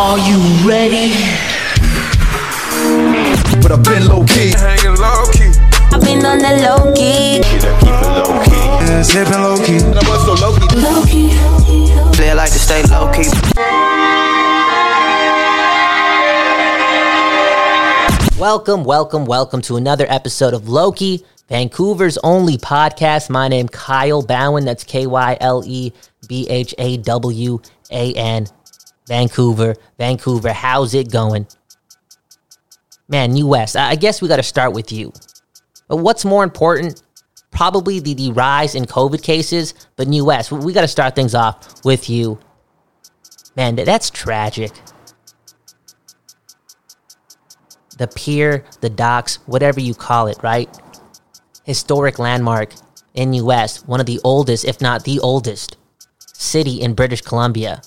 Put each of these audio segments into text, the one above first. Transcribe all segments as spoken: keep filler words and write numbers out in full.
Are you ready? But I've been low key, hanging low key. I've been on the low key. Keep it low key. Yeah, sipping low key. And I was so low key. Low key. Play like to stay low key. Welcome, welcome, welcome to another episode of Loki, Vancouver's only podcast. My name Kyle Bowen. That's K Y L E B H A W A N. Vancouver, Vancouver. How's it going? Man, U S, I guess we got to start with you. But what's more important? Probably the, the rise in COVID cases, but in U S, we got to start things off with you. Man, that's tragic. The pier, the docks, whatever you call it, right? Historic landmark in U S, one of the oldest, if not the oldest, city in British Columbia.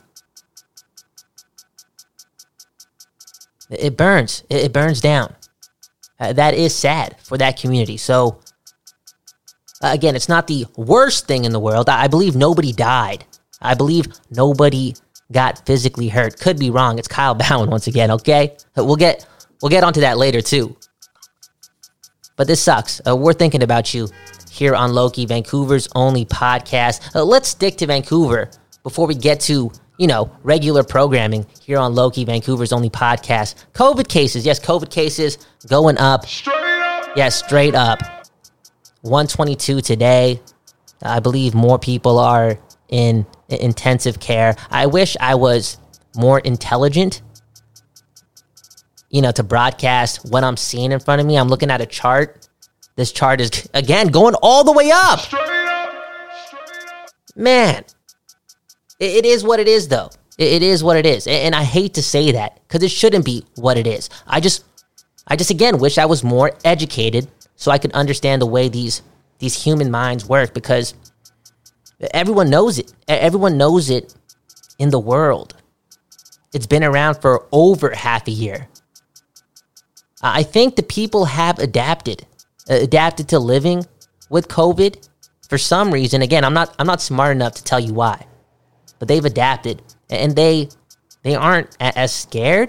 It burns. It burns down. Uh, that is sad for that community. So, uh, again, it's not the worst thing in the world. I believe nobody died. I believe nobody got physically hurt. Could be wrong. It's Kyle Bowen once again, okay? We'll get we'll get onto that later, too. But this sucks. Uh, we're thinking about you here on Loki, Vancouver's only podcast. Uh, let's stick to Vancouver before we get to, you know, regular programming here on Loki, Vancouver's only podcast. COVID cases. Yes, COVID cases going up. Straight up. Yes, straight up. one twenty-two today. I believe more people are in intensive care. I wish I was more intelligent, you know, to broadcast what I'm seeing in front of me. I'm looking at a chart. This chart is, again, going all the way up. Straight up. Straight up. Man, it, it is what it is, though. It, it is what it is. And, and I hate to say that because it shouldn't be what it is. I just, I just, again, wish I was more educated so I could understand the way these, these human minds work, because everyone knows it. Everyone knows it in the world. It's been around for over half a year. I think the people have adapted, uh, adapted to living with COVID for some reason. Again, I'm not, I'm not smart enough to tell you why, but they've adapted, and they, they aren't a- as scared.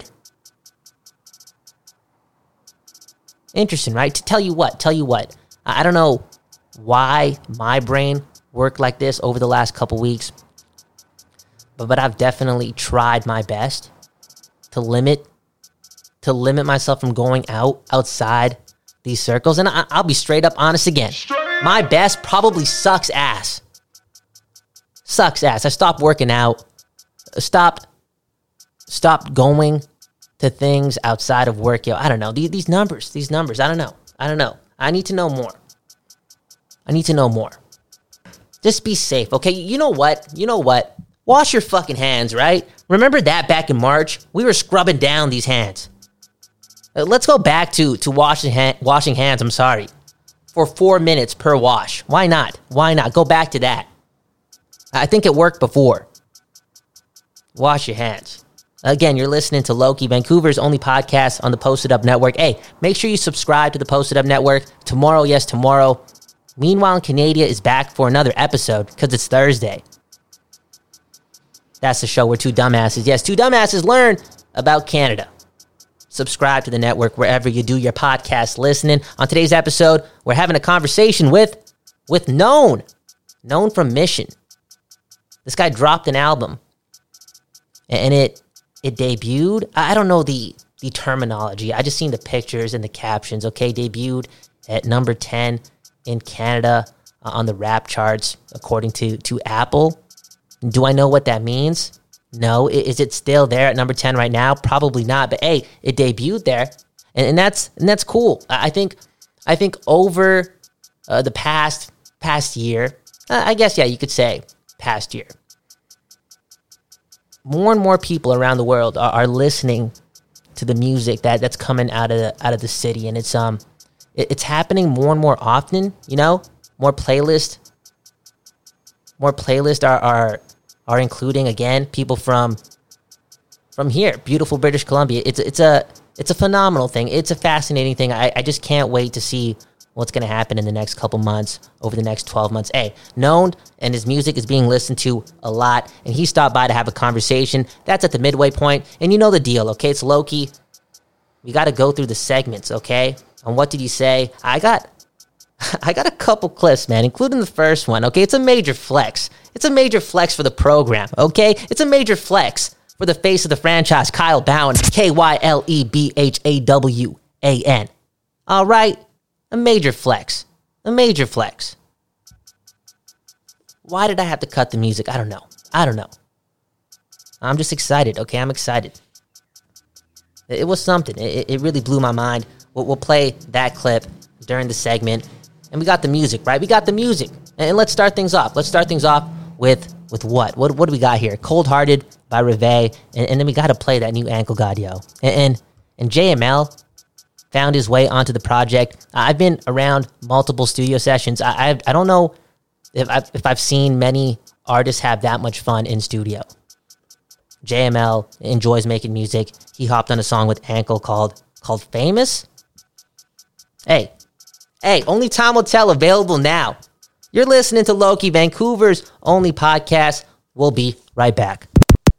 Interesting, right? To tell you what, tell you what. I, I don't know why my brain worked like this over the last couple weeks, but but I've definitely tried my best to limit. to limit myself from going out outside these circles. And I, I'll be straight up honest again. My best probably sucks ass. Sucks ass. I stopped working out. Stopped, stopped going to things outside of work. Yo, I don't know. These, these numbers, these numbers, I don't know. I don't know. I need to know more. I need to know more. Just be safe, okay? You know what? You know what? Wash your fucking hands, right? Remember that back in March? We were scrubbing down these hands. Let's go back to, to washing, ha- washing hands, I'm sorry, for four minutes per wash. Why not? Why not? Go back to that. I think it worked before. Wash your hands. Again, you're listening to Loki, Vancouver's only podcast on the Posted Up Network. Hey, make sure you subscribe to the Posted Up Network. Tomorrow, yes, tomorrow. Meanwhile, Canada is back for another episode because it's Thursday. That's the show where two dumbasses, yes, two dumbasses learn about Canada. Subscribe to the network wherever you do your podcast listening. On today's episode, we're having a conversation with, with Known. Known from Mission. This guy dropped an album. And it it debuted. I don't know the, the terminology. I just seen the pictures and the captions. Okay, debuted at number ten in Canada uh, on the rap charts, according to, to Apple. Do I know what that means? No. Is it still there at number ten right now? Probably not. But hey, it debuted there, and, and that's and that's cool. I think I think over uh, the past past year, uh, I guess yeah, you could say past year, more and more people around the world are, are listening to the music that, that's coming out of the, out of the city, and it's um it, it's happening more and more often. You know, more playlists, more playlists are are. are including, again, people from from here, beautiful British Columbia. It's it's a it's a phenomenal thing. It's a fascinating thing. I, I just can't wait to see what's going to happen in the next couple months, over the next twelve months. Hey, known and his music is being listened to a lot, and he stopped by to have a conversation. That's at the midway point, and you know the deal, okay? It's Loki. We got to go through the segments, okay? And what did he say? I got... I got a couple clips, man, including the first one, okay? It's a major flex. It's a major flex for the program, okay? It's a major flex for the face of the franchise, Kyle Bowen, K Y L E B H A W A N. All right? A major flex. A major flex. Why did I have to cut the music? I don't know. I don't know. I'm just excited, okay? I'm excited. It was something. It, it really blew my mind. We'll, we'll play that clip during the segment. And we got the music, right? We got the music. And let's start things off. Let's start things off with with what? What what do we got here? Cold Hearted by Reveille. And, and then we got to play that new Ankle God, yo. And, and, and J M L found his way onto the project. I've been around multiple studio sessions. I I, I don't know if I've, if I've seen many artists have that much fun in studio. J M L enjoys making music. He hopped on a song with Ankle called called Famous. Hey, hey, only time will tell, available now. You're listening to Loki, Vancouver's only podcast. We'll be right back.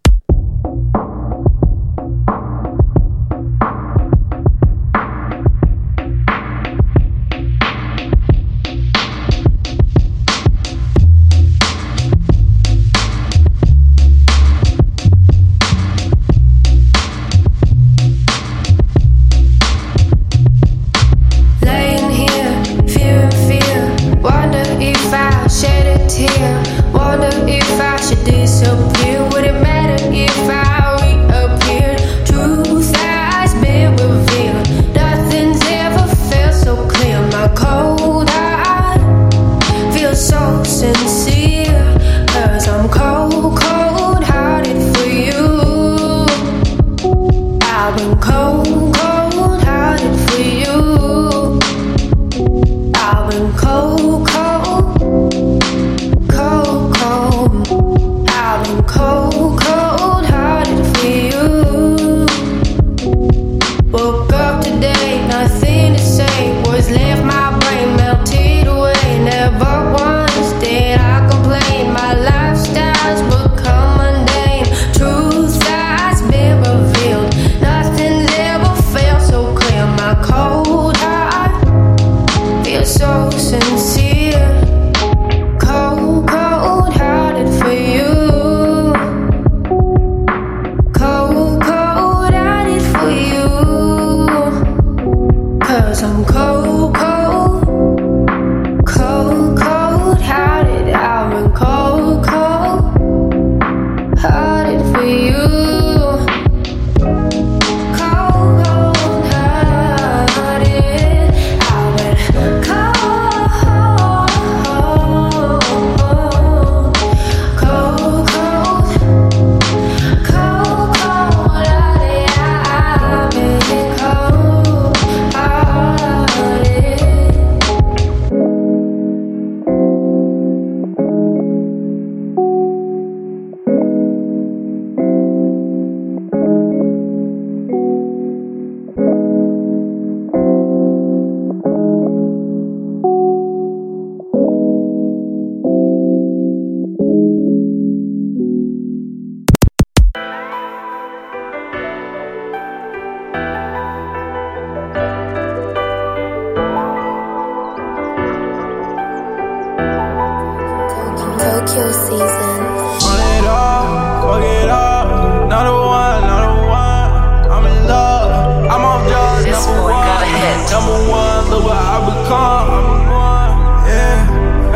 Tokyo season. Run it up, fuck it up. Not a one, not a one. I'm in love. I'm on drugs. This Number boy one, got a hit. number one. Look what I become. I'm one, yeah,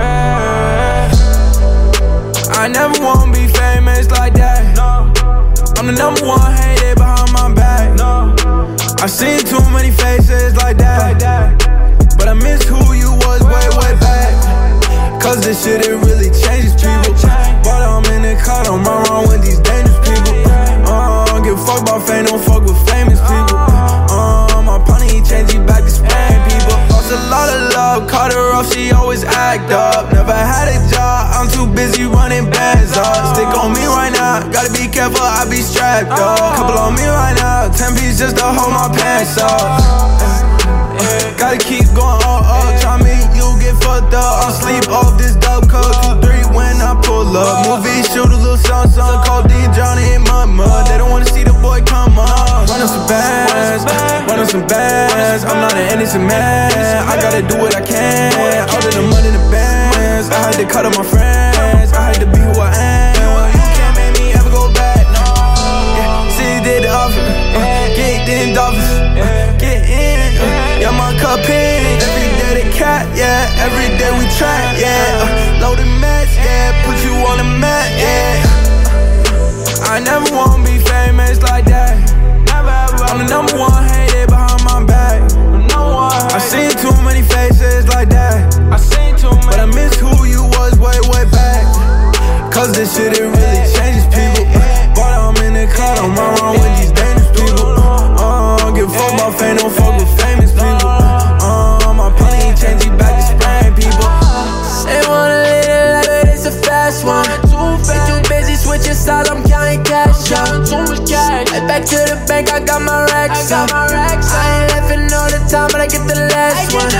yeah. I never wanna be famous like that. No, I'm the number one hated behind my back. No, I seen too many faces like that. Like that. But I miss who you was way, way back. Cause this shit, it really changes people. But I'm in the car, don't run wrong with these dangerous people. Uh, don't give a fuck about fame, don't fuck with famous people. Uh, my pony, he changed, he back to Spain, people. Lost a lot of love, caught her off, she always act up. Never had a job, I'm too busy running bands up. Stick on me right now, gotta be careful, I be strapped up. Couple on me right now, ten piece just to hold my pants up. Gotta keep going up, up, try get fucked up. I'll sleep off this dub coat. Two, three when I pull up. Movie, shoot a little something, something. Call D, Johnny and Mama. They don't wanna see the boy come on. Run on some bands, run on some bands. I'm not an innocent man. I gotta do what I can. All of the money in the bands. I had to cut up my friends. I had to be who I am. You can't make me ever go back. No. Yeah. See, did the offer. Yeah. Get in the office. Yeah. Get in. Yeah, my cup in. Every day the cat. Yeah. Every day we track. Yeah. Uh, loaded mats. Yeah. Put you on the mat. Yeah. I never wanna be famous like that. I'm the number one hated behind my back. I seen too many faces like that. I seen too many, but I miss who you was way, way back. Cause this shit, it really changes people. But I'm in the car, I'm around with these dangerous people. Uh, give a fuck about fame, don't fuck with famous people. Uh, my pony ain't changing back to spraying people. They wanna live it like it, it's a fast one. Get too busy switching sides, I'm counting cash up. Head back to the bank, I got my racks up. I ain't laughing all the time, but I get the last one.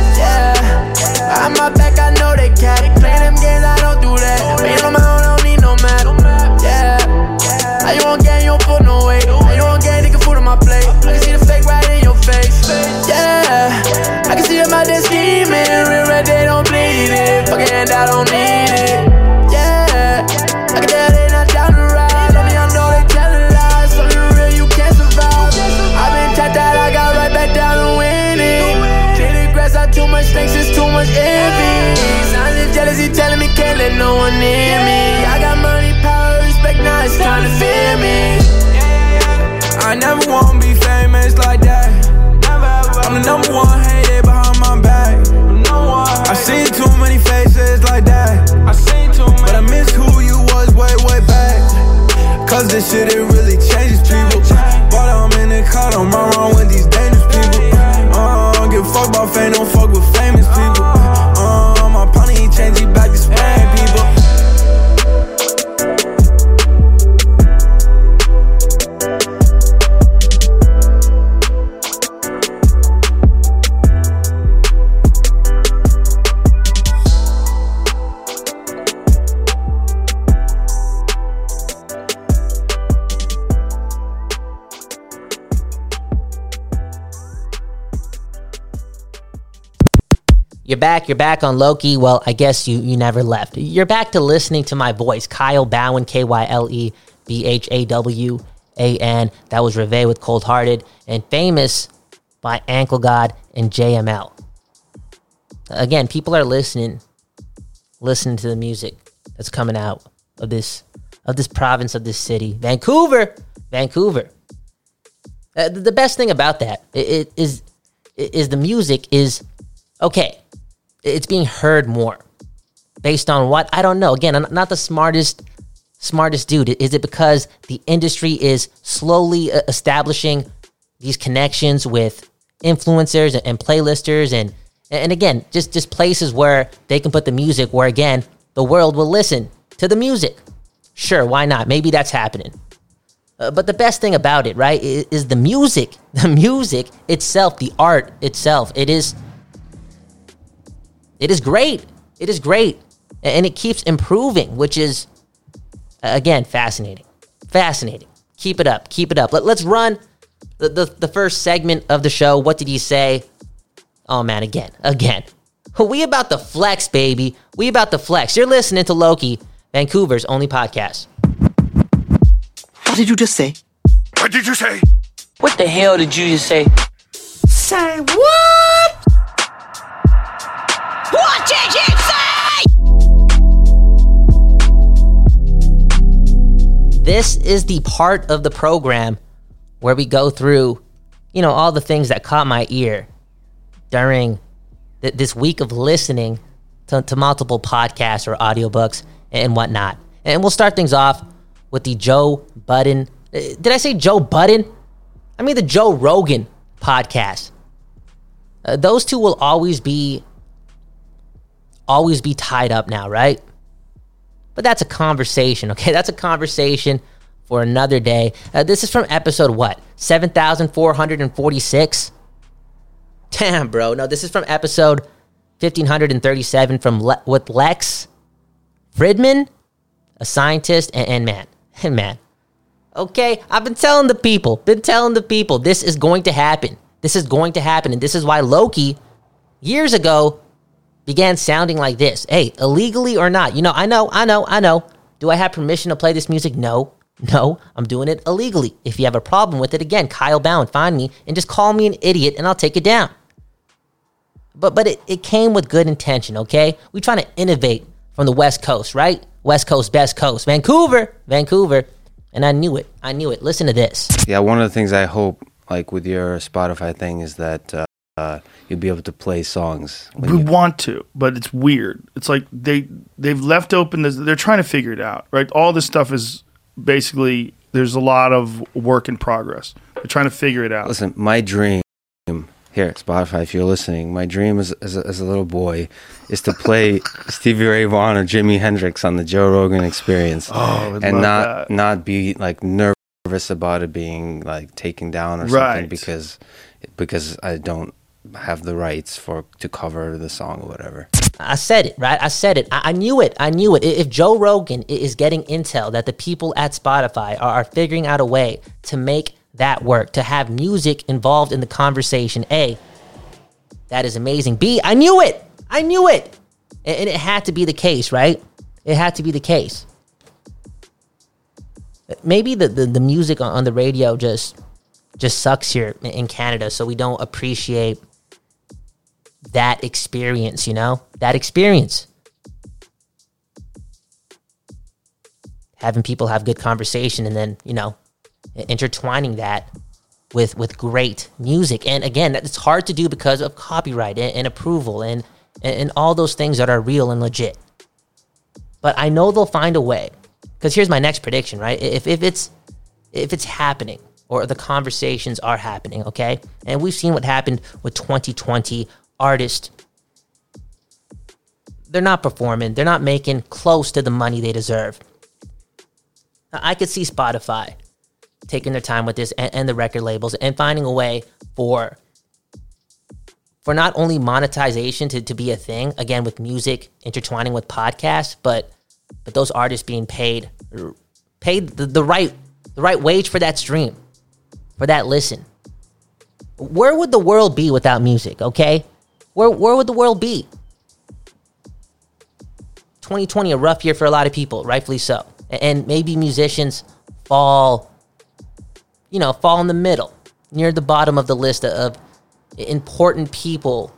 Yeah, I'm my back, I know they cat. Play them games, I don't do that. Made on my own, I don't need no map. Yeah, how you won't get, you don't put no weight. How you won't get, nigga, food on my plate. I can see the fake right in your face. Yeah, I can see them out there scheming. Real red, they don't bleed it. Fucking hand, I don't need it. Yeah, I can tell they not down to ride. Love me, I know they telling lies. Something real, you can't survive. I've been tapped out, I got right back down to winning. Clear the grass, I too much thanks, it's too much envy. Signs of jealousy telling me can't let no one near me. I got money, power, respect, now it's time to fear me. I never wanna be famous like that. I'm the number one hated behind my back. I seen too many faces like that. I seen too many, but I miss who you was way, way back. Cause this shit, it really changes people. But I'm in the car, I'm around with these dangerous people. Uh, give a fuck about fame, don't fuck with famous people. Uh, my pony ain't changing back to spraying people. You're back. You're back on Loki. Well, I guess you you never left. You're back to listening to my voice. Kyle Bowen, K Y L E B H A W A N. That was Reve with Cold Hearted, and Famous by Ankle God and J M L. Again, people are listening, listening to the music that's coming out of this of this province, of this city, Vancouver, Vancouver. Uh, the best thing about that it, it is is the music is okay. It's being heard more. Based on what? I don't know. Again, I'm not the smartest smartest dude. Is it because the industry is slowly establishing these connections with influencers and playlisters and and again, just, just places where they can put the music where, again, the world will listen to the music? Sure, why not? Maybe that's happening. Uh, but the best thing about it, right, is, is the music. The music itself, the art itself. It is... It is great. It is great. And it keeps improving, which is, again, fascinating. Fascinating. Keep it up. Keep it up. Let, let's run the, the, the first segment of the show. What did he say? Oh, man, again. Again. We about to flex, baby. We about to flex. You're listening to Loki, Vancouver's only podcast. What did you just say? What did you say? What the hell did you just say? Say what? What did you say? This is the part of the program where we go through, you know, all the things that caught my ear during th- this week of listening to, to multiple podcasts or audiobooks and whatnot. And we'll start things off with the Joe Budden. Did I say Joe Budden? I mean the Joe Rogan podcast. Uh, those two will always be always be tied up now, right? But that's a conversation, okay? That's a conversation for another day. Uh, this is from episode what? seven thousand four hundred forty-six? Damn, bro. No, this is from episode fifteen thirty-seven from Le- with Lex Fridman, a scientist, and, and man, and man. Okay, I've been telling the people, been telling the people, this is going to happen. This is going to happen, and this is why Loki, years ago, began sounding like this. Hey, illegally or not, you know, I know, I know, I know. Do I have permission to play this music? No, no, I'm doing it illegally. If you have a problem with it, again, Kyle Bound, find me and just call me an idiot and I'll take it down. But but it, it came with good intention, okay? We're trying to innovate from the West Coast, right? West Coast, best coast. Vancouver, Vancouver. And I knew it. I knew it. Listen to this. Yeah, one of the things I hope, like with your Spotify thing, is that uh, uh, you'll be able to play songs. We you- want to, but it's weird. It's like they, they've left open this. They're trying to figure it out, right? All this stuff is basically, there's a lot of work in progress. They're trying to figure it out. Listen, my dream, here, Spotify, if you're listening, my dream as, as, a, as a little boy is to play Stevie Ray Vaughan or Jimi Hendrix on the Joe Rogan Experience. Oh, I would and love not that. not be like nervous about it being like taken down or Right. something because because I don't have the rights for to cover the song or whatever. I said it, right? I said it. I, I knew it. I knew it. If Joe Rogan is getting intel that the people at Spotify are, are figuring out a way to make that work, to have music involved in the conversation, A, that is amazing. B, I knew it. I knew it. And, and it had to be the case, right? It had to be the case. Maybe the, the, the music on, on the radio just just sucks here in Canada, so we don't appreciate that experience, you know? That experience. Having people have good conversation and then, you know, intertwining that with with great music. And again, it's hard to do because of copyright and, and approval and, and and all those things that are real and legit. But I know they'll find a way. Because here's my next prediction, right? If if it's if it's happening or the conversations are happening, okay? And we've seen what happened with twenty twenty artists. They're not performing. They're not making close to the money they deserve. Now, I could see Spotify taking their time with this and, and the record labels and finding a way for for not only monetization to, to be a thing, again, with music intertwining with podcasts, but but those artists being paid paid the, the right the right wage for that stream, for that listen. Where would the world be without music, okay? Where where would the world be? twenty twenty, a rough year for a lot of people, rightfully so. And maybe musicians fall, you know, fall in the middle, near the bottom of the list of important people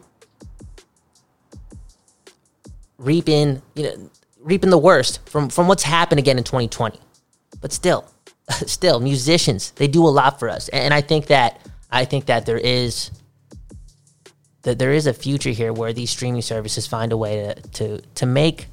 reaping, you know, reaping the worst from, from what's happened again in twenty twenty. But still, still, musicians, they do a lot for us. And I think that, I think that there is, that there is a future here where these streaming services find a way to, to, to make,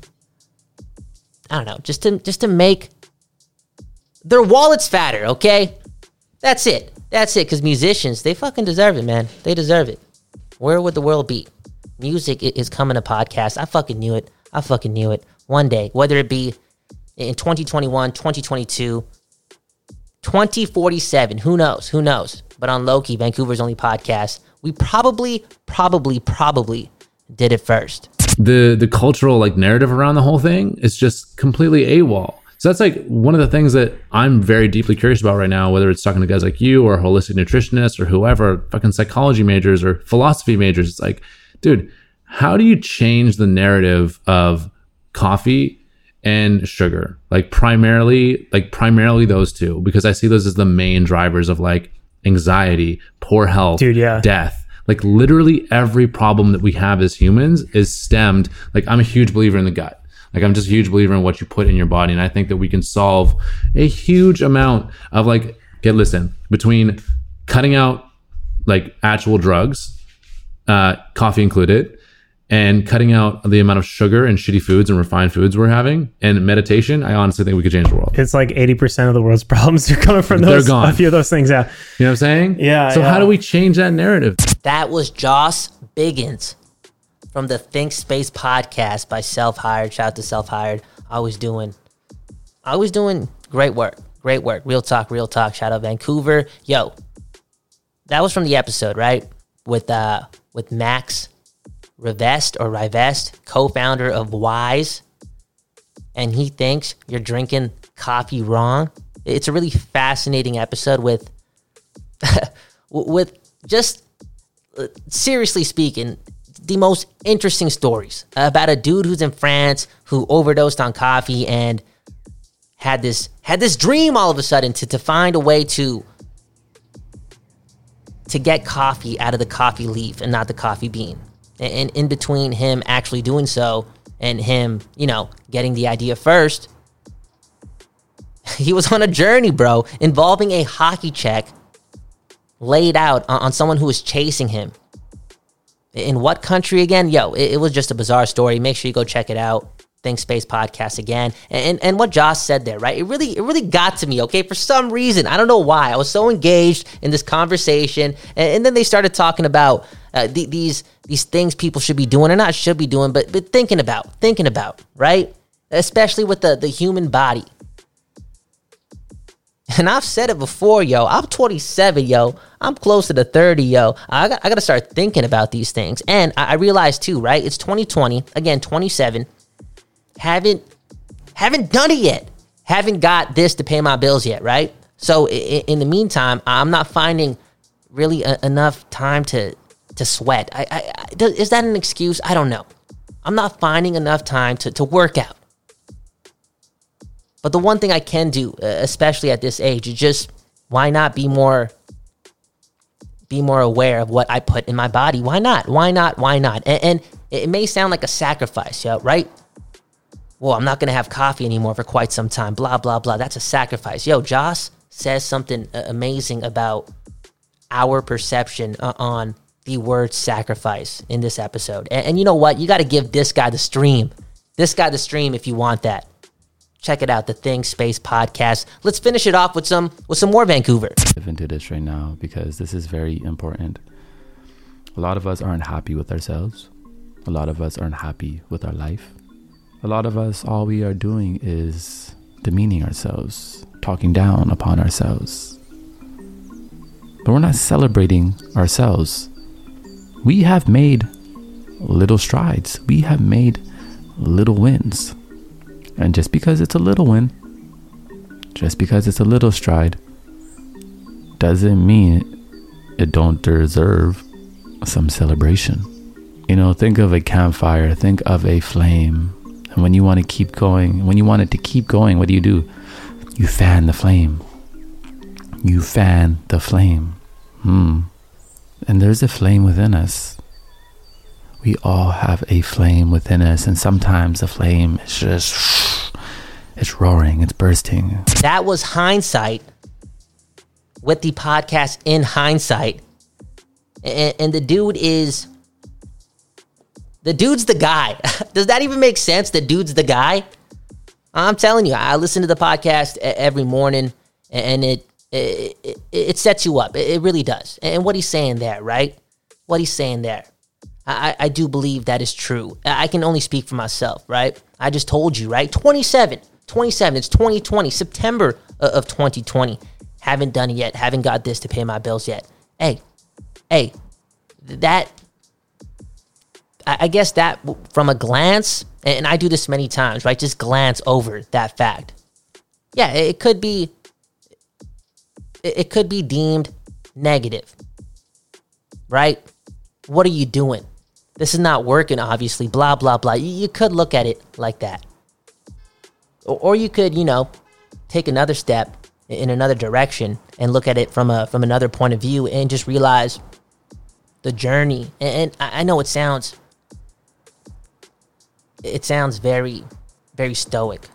I don't know, just to, just to make their wallets fatter, okay? That's it. That's it, because musicians, they fucking deserve it, man. They deserve it. Where would the world be? Music is coming to podcasts. I fucking knew it. I fucking knew it. One day, whether it be in twenty twenty-one, twenty twenty-two, twenty forty-seven, who knows? Who knows? But on Loki, Vancouver's only podcast, we probably, probably, probably did it first. The the cultural like narrative around the whole thing is just completely AWOL. So that's like one of the things that I'm very deeply curious about right now, whether it's talking to guys like you or holistic nutritionists or whoever, fucking psychology majors or philosophy majors. It's like, dude, how do you change the narrative of coffee and sugar? Like primarily, like primarily those two, because I see those as the main drivers of like anxiety, poor health, Dude, yeah. death. Like literally every problem that we have as humans is stemmed. Like I'm a huge believer in the gut. Like I'm just a huge believer in what you put in your body. And I think that we can solve a huge amount of like, get listen, between cutting out like actual drugs, uh, coffee included, and cutting out the amount of sugar and shitty foods and refined foods we're having, and meditation, I honestly think we could change the world. It's like eighty percent of the world's problems are coming from They're those, gone. a few of those things. Yeah. You know what I'm saying? Yeah. So yeah. how do we change that narrative? That was Joss Biggins from the Think Space podcast by Self Hired. Shout out to Self Hired. Always doing, always doing great work. Great work. Real talk, real talk. Shout out Vancouver. Yo, that was from the episode, right? With uh, with Max Rivest or Rivest, co-founder of Wise, and he thinks you're drinking coffee wrong. It's a really fascinating episode with, with just, uh, seriously speaking, the most interesting stories about a dude who's in France who overdosed on coffee and had this had this dream all of a sudden to, to find a way to to get coffee out of the coffee leaf and not the coffee bean. And in between him actually doing so and him, you know, getting the idea first, he was on a journey, bro, involving a hockey check laid out on, on someone who was chasing him. In what country again? Yo, it, it was just a bizarre story. Make sure you go check it out. Think Space Podcast again. And, and and what Josh said there, right? It really it really got to me, okay? For some reason, I don't know why. I was so engaged in this conversation. And, and then they started talking about uh, the, these these things people should be doing, or not should be doing, but but thinking about, thinking about, right? Especially with the, the human body. And I've said it before, yo. I'm twenty-seven, yo. I'm close to the thirty, yo. I got, I got to start thinking about these things. And I, I realized too, right? It's twenty twenty. Again, twenty-seven. Haven't haven't done it yet. Haven't got this to pay my bills yet, right? So in, in the meantime, I'm not finding really a, enough time to to sweat. I, I, I, is that an excuse? I don't know. I'm not finding enough time to, to work out. But the one thing I can do, especially at this age, is just why not be more be more aware of what I put in my body? Why not? Why not? Why not? And, and it may sound like a sacrifice, yeah, right? Well, I'm not going to have coffee anymore for quite some time, blah, blah, blah. That's a sacrifice. Yo, Josh says something amazing about our perception on the word sacrifice in this episode. And, and you know what? You got to give this guy the stream. This guy the stream if you want that. Check it out, the Think Space Podcast. Let's finish it off with some with some more Vancouver. Into this right now because this is very important. A lot of us aren't happy with ourselves. A lot of us aren't happy with our life. A lot of us, all we are doing is demeaning ourselves, talking down upon ourselves. But we're not celebrating ourselves. We have made little strides. We have made little wins. And just because it's a little win, just because it's a little stride, doesn't mean it don't deserve some celebration. You know, think of a campfire, think of a flame. And when you want to keep going, when you want it to keep going, what do you do? You fan the flame. You fan the flame. Hmm. And there's a flame within us. We all have a flame within us. And sometimes the flame is just, it's roaring, it's bursting. That was Hindsight with the podcast In Hindsight. And, and the dude is... The dude's the guy. Does that even make sense? The dude's the guy? I'm telling you, I listen to the podcast every morning, and it it, it, it sets you up. It really does. And what he's saying there, right? What he's saying there, I, I do believe that is true. I can only speak for myself, right? I just told you, right? twenty-seven, twenty-seven, it's twenty twenty, September of twenty twenty. Haven't done it yet. Haven't got this to pay my bills yet. Hey, hey, that... I guess that from a glance, and I do this many times, right? Just glance over that fact. Yeah, it could be, it could be deemed negative, right? What are you doing? This is not working, obviously, blah, blah, blah. You could look at it like that. Or you could, you know, take another step in another direction and look at it from a from another point of view and just realize the journey. And I know it sounds... It sounds very, very stoic.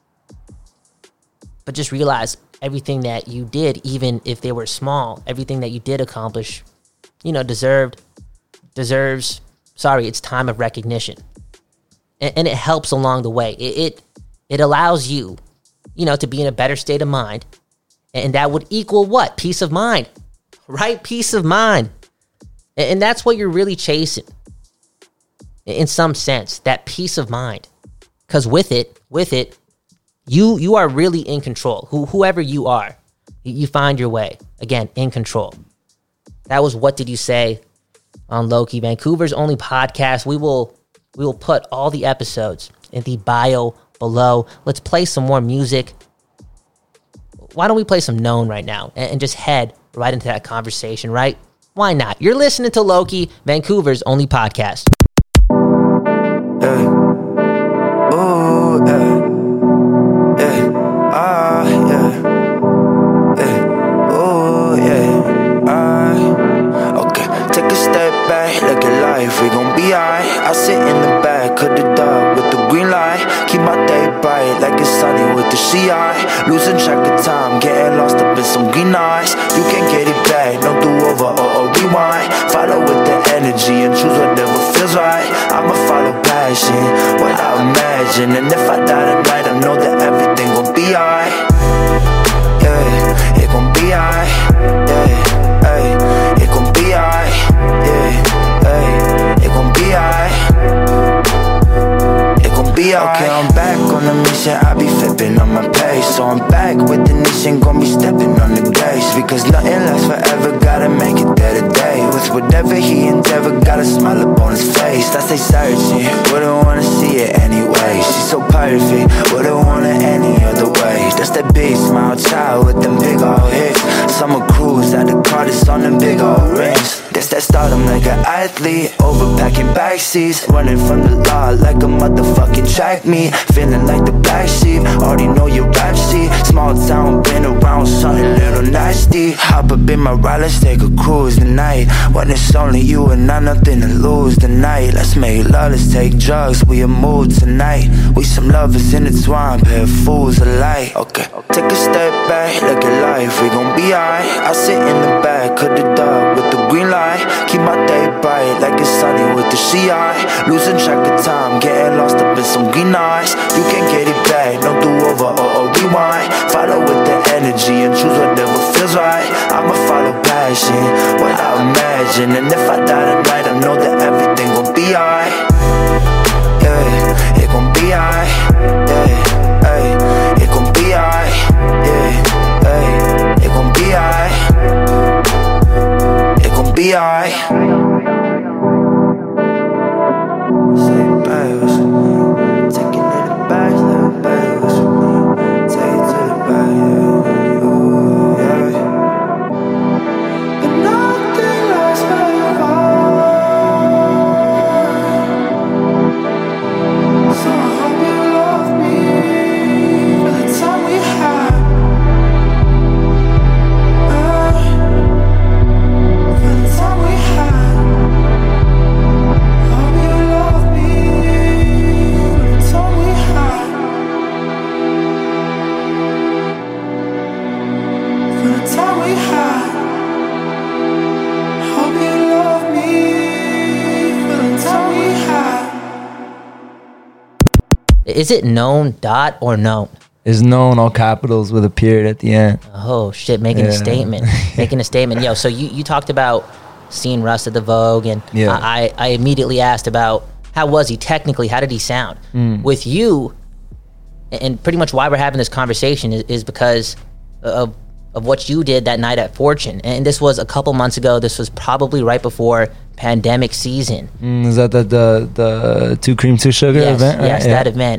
But just realize everything that you did, even if they were small, everything that you did accomplish, you know, deserved, deserves, sorry, it's time of recognition. And, and it helps along the way. It, it it allows you, you know, to be in a better state of mind. And that would equal what? Peace of mind, right? Peace of mind. And, and that's what you're really chasing. In some sense, that peace of mind. Because with it, with it, you you are really in control. Who, whoever you are, you find your way. Again, in control. That was What Did You Say on Loki, Vancouver's only podcast. We will we will put all the episodes in the bio below. Let's play some more music. Why don't we play some Known right now and, and just head right into that conversation, right? Why not? You're listening to Loki, Vancouver's only podcast. Yeah. Ooh, yeah. Yeah. Ah, yeah. Yeah. Ooh, yeah. Ah. Okay. Take a step back, look at life, we gon' be alright. I sit in the back of the dog with the green light. Keep my day bright like it's sunny with the C I. Losing track of time, getting lost up in some green eyes. You can't get it back, no do over or, or rewind. Follow with the energy and choose whatever feels right. I'ma follow passion, what I imagine. And if I die tonight, I know that everything gon' be alright. Yeah, it gon' be alright. Yeah, hey, it gon' be alright. Yeah, hey, it gon' be alright. It gon' be alright. Okay, I'm back on the mission. I be flipping on my pace. So I'm back with the nation, gon' be stepping on the gas. Because nothing lasts forever, gotta make it there today. With whatever he endeavor, got a smile up on his face. I stay searching, wouldn't wanna see it anyway. She's so perfect, wouldn't want it any other way. That's that big smile child with them big old hips. Summer cruise at the Cardi's on them big old rings. That's that stardom like an athlete, overpacking backseats, running from the law like a motherfucking track meet. Feeling like the black sheep, already know your rap sheet. Small town, been around something little nasty. Hop up in my ride, let's take a cruise tonight. When it's only you and I, nothing to lose tonight. Let's make love, let's take drugs, we a mood tonight. We some lovers intertwined, pair of fools alike. Okay, take a step back, look at life, we gon' be alright. I sit in the back of the dog with the green light. Keep my day bright like it's sunny with the C I. Losing track of time, getting lost up in some green eyes. You can't get it back, no do over or, or rewind. Follow with the energy and choose whatever feels right. I'ma follow passion, what I imagine. And if I die tonight, I know that everything gon' be alright. Yeah, it gon' be alright. Yeah, hey, it gon' be alright. Yeah, hey, it gon' be alright. Be alright. Say bye, what's your name? Taking it to the back, little baby, what's your name? Take it to the back, yeah. Ooh, yeah. But nothing lasts forever. So I hope you love me for the time we had. Is it known dot or known? Is known all capitals with a period at the end. Oh shit, making yeah. a statement. making a statement. Yo, so you, you talked about seeing Russ at the Vogue, and yeah. I, I immediately asked about how was he technically, how did he sound? Mm. With you, and pretty much why we're having this conversation is, is because of of what you did that night at Fortune. And this was a couple months ago. This was probably right before pandemic season. Mm, is that the, the the two cream two sugar yes, event? Yes, right? that yeah. event.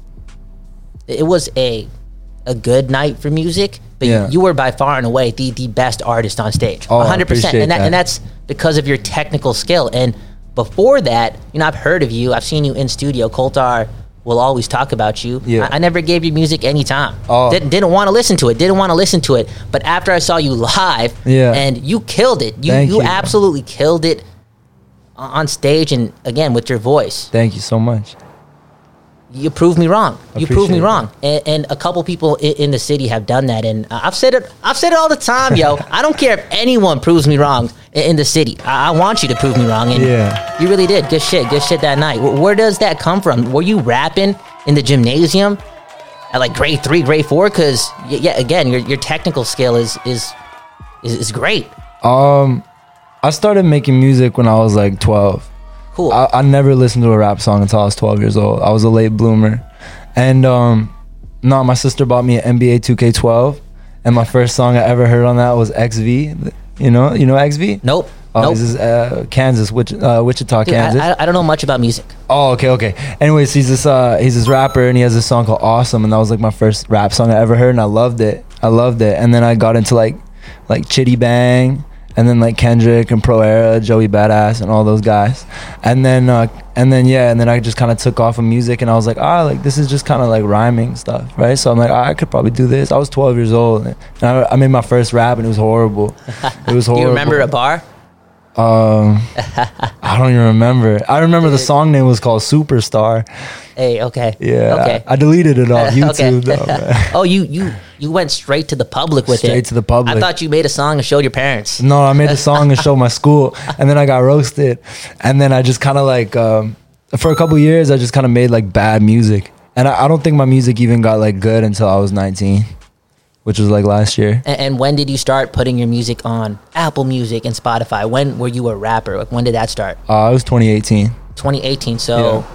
It was a a good night for music, but yeah. you were by far and away the the best artist on stage. Oh, one hundred percent. And that, that. and that's because of your technical skill. And before that, you know, I've heard of you. I've seen you in studio. Coltar will always talk about you. Yeah. I, I never gave you music any time. Oh. Didn't, didn't want to listen to it. Didn't want to listen to it. But after I saw you live, yeah. and you killed it. You Thank you, you absolutely killed it on stage, and again with your voice. Thank you so much. You proved me wrong. You proved me Appreciate wrong, and, and a couple people in, in the city have done that. And I've said it. I've said it all the time, yo. I don't care if anyone proves me wrong in, in the city. I, I want you to prove me wrong, and yeah. you really did. Good shit. Good shit that night. Where, where does that come from? Were you rapping in the gymnasium at like grade three, grade four? Because yeah, again, your your technical skill is is is, is great. Um, I started making music when I was like twelve. Cool. I, I never listened to a rap song until I was twelve years old. I was a late bloomer. And um, no, my sister bought me an N B A two K twelve, and my first song I ever heard on that was X V. You know, you know X V? Nope. Oh, Nope. this is uh, Kansas, Wich- uh, Wichita, Dude, Kansas. I, I, I don't know much about music. Oh, okay, okay. Anyways, he's this uh he's this rapper and he has this song called Awesome, and that was like my first rap song I ever heard, and I loved it. I loved it. And then I got into like like Chitty Bang, and then like Kendrick and Pro Era, Joey Badass, and all those guys. And then uh and then yeah, and then I just kind of took off of music, and I was like, ah, like this is just kind of like rhyming stuff, right? So I'm like, ah, I could probably do this. I was twelve years old, and I, I made my first rap, and it was horrible. It was horrible. Do you remember a bar? Um, I don't even remember. I remember the song name was called Superstar. Hey, okay. Yeah. Okay. I, I deleted it off Okay. YouTube though, man. Oh, you you you went straight to the public with it. Straight to the public. I thought you made a song and showed your parents. No, I made a song and showed my school, and then I got roasted, and then I just kind of like um, for a couple years I just kind of made like bad music, and I, I don't think my music even got like good until I was nineteen, which was like last year. And, and when did you start putting your music on Apple Music and Spotify? When were you a rapper? Like, when did that start? Uh, it was twenty eighteen. twenty eighteen. So,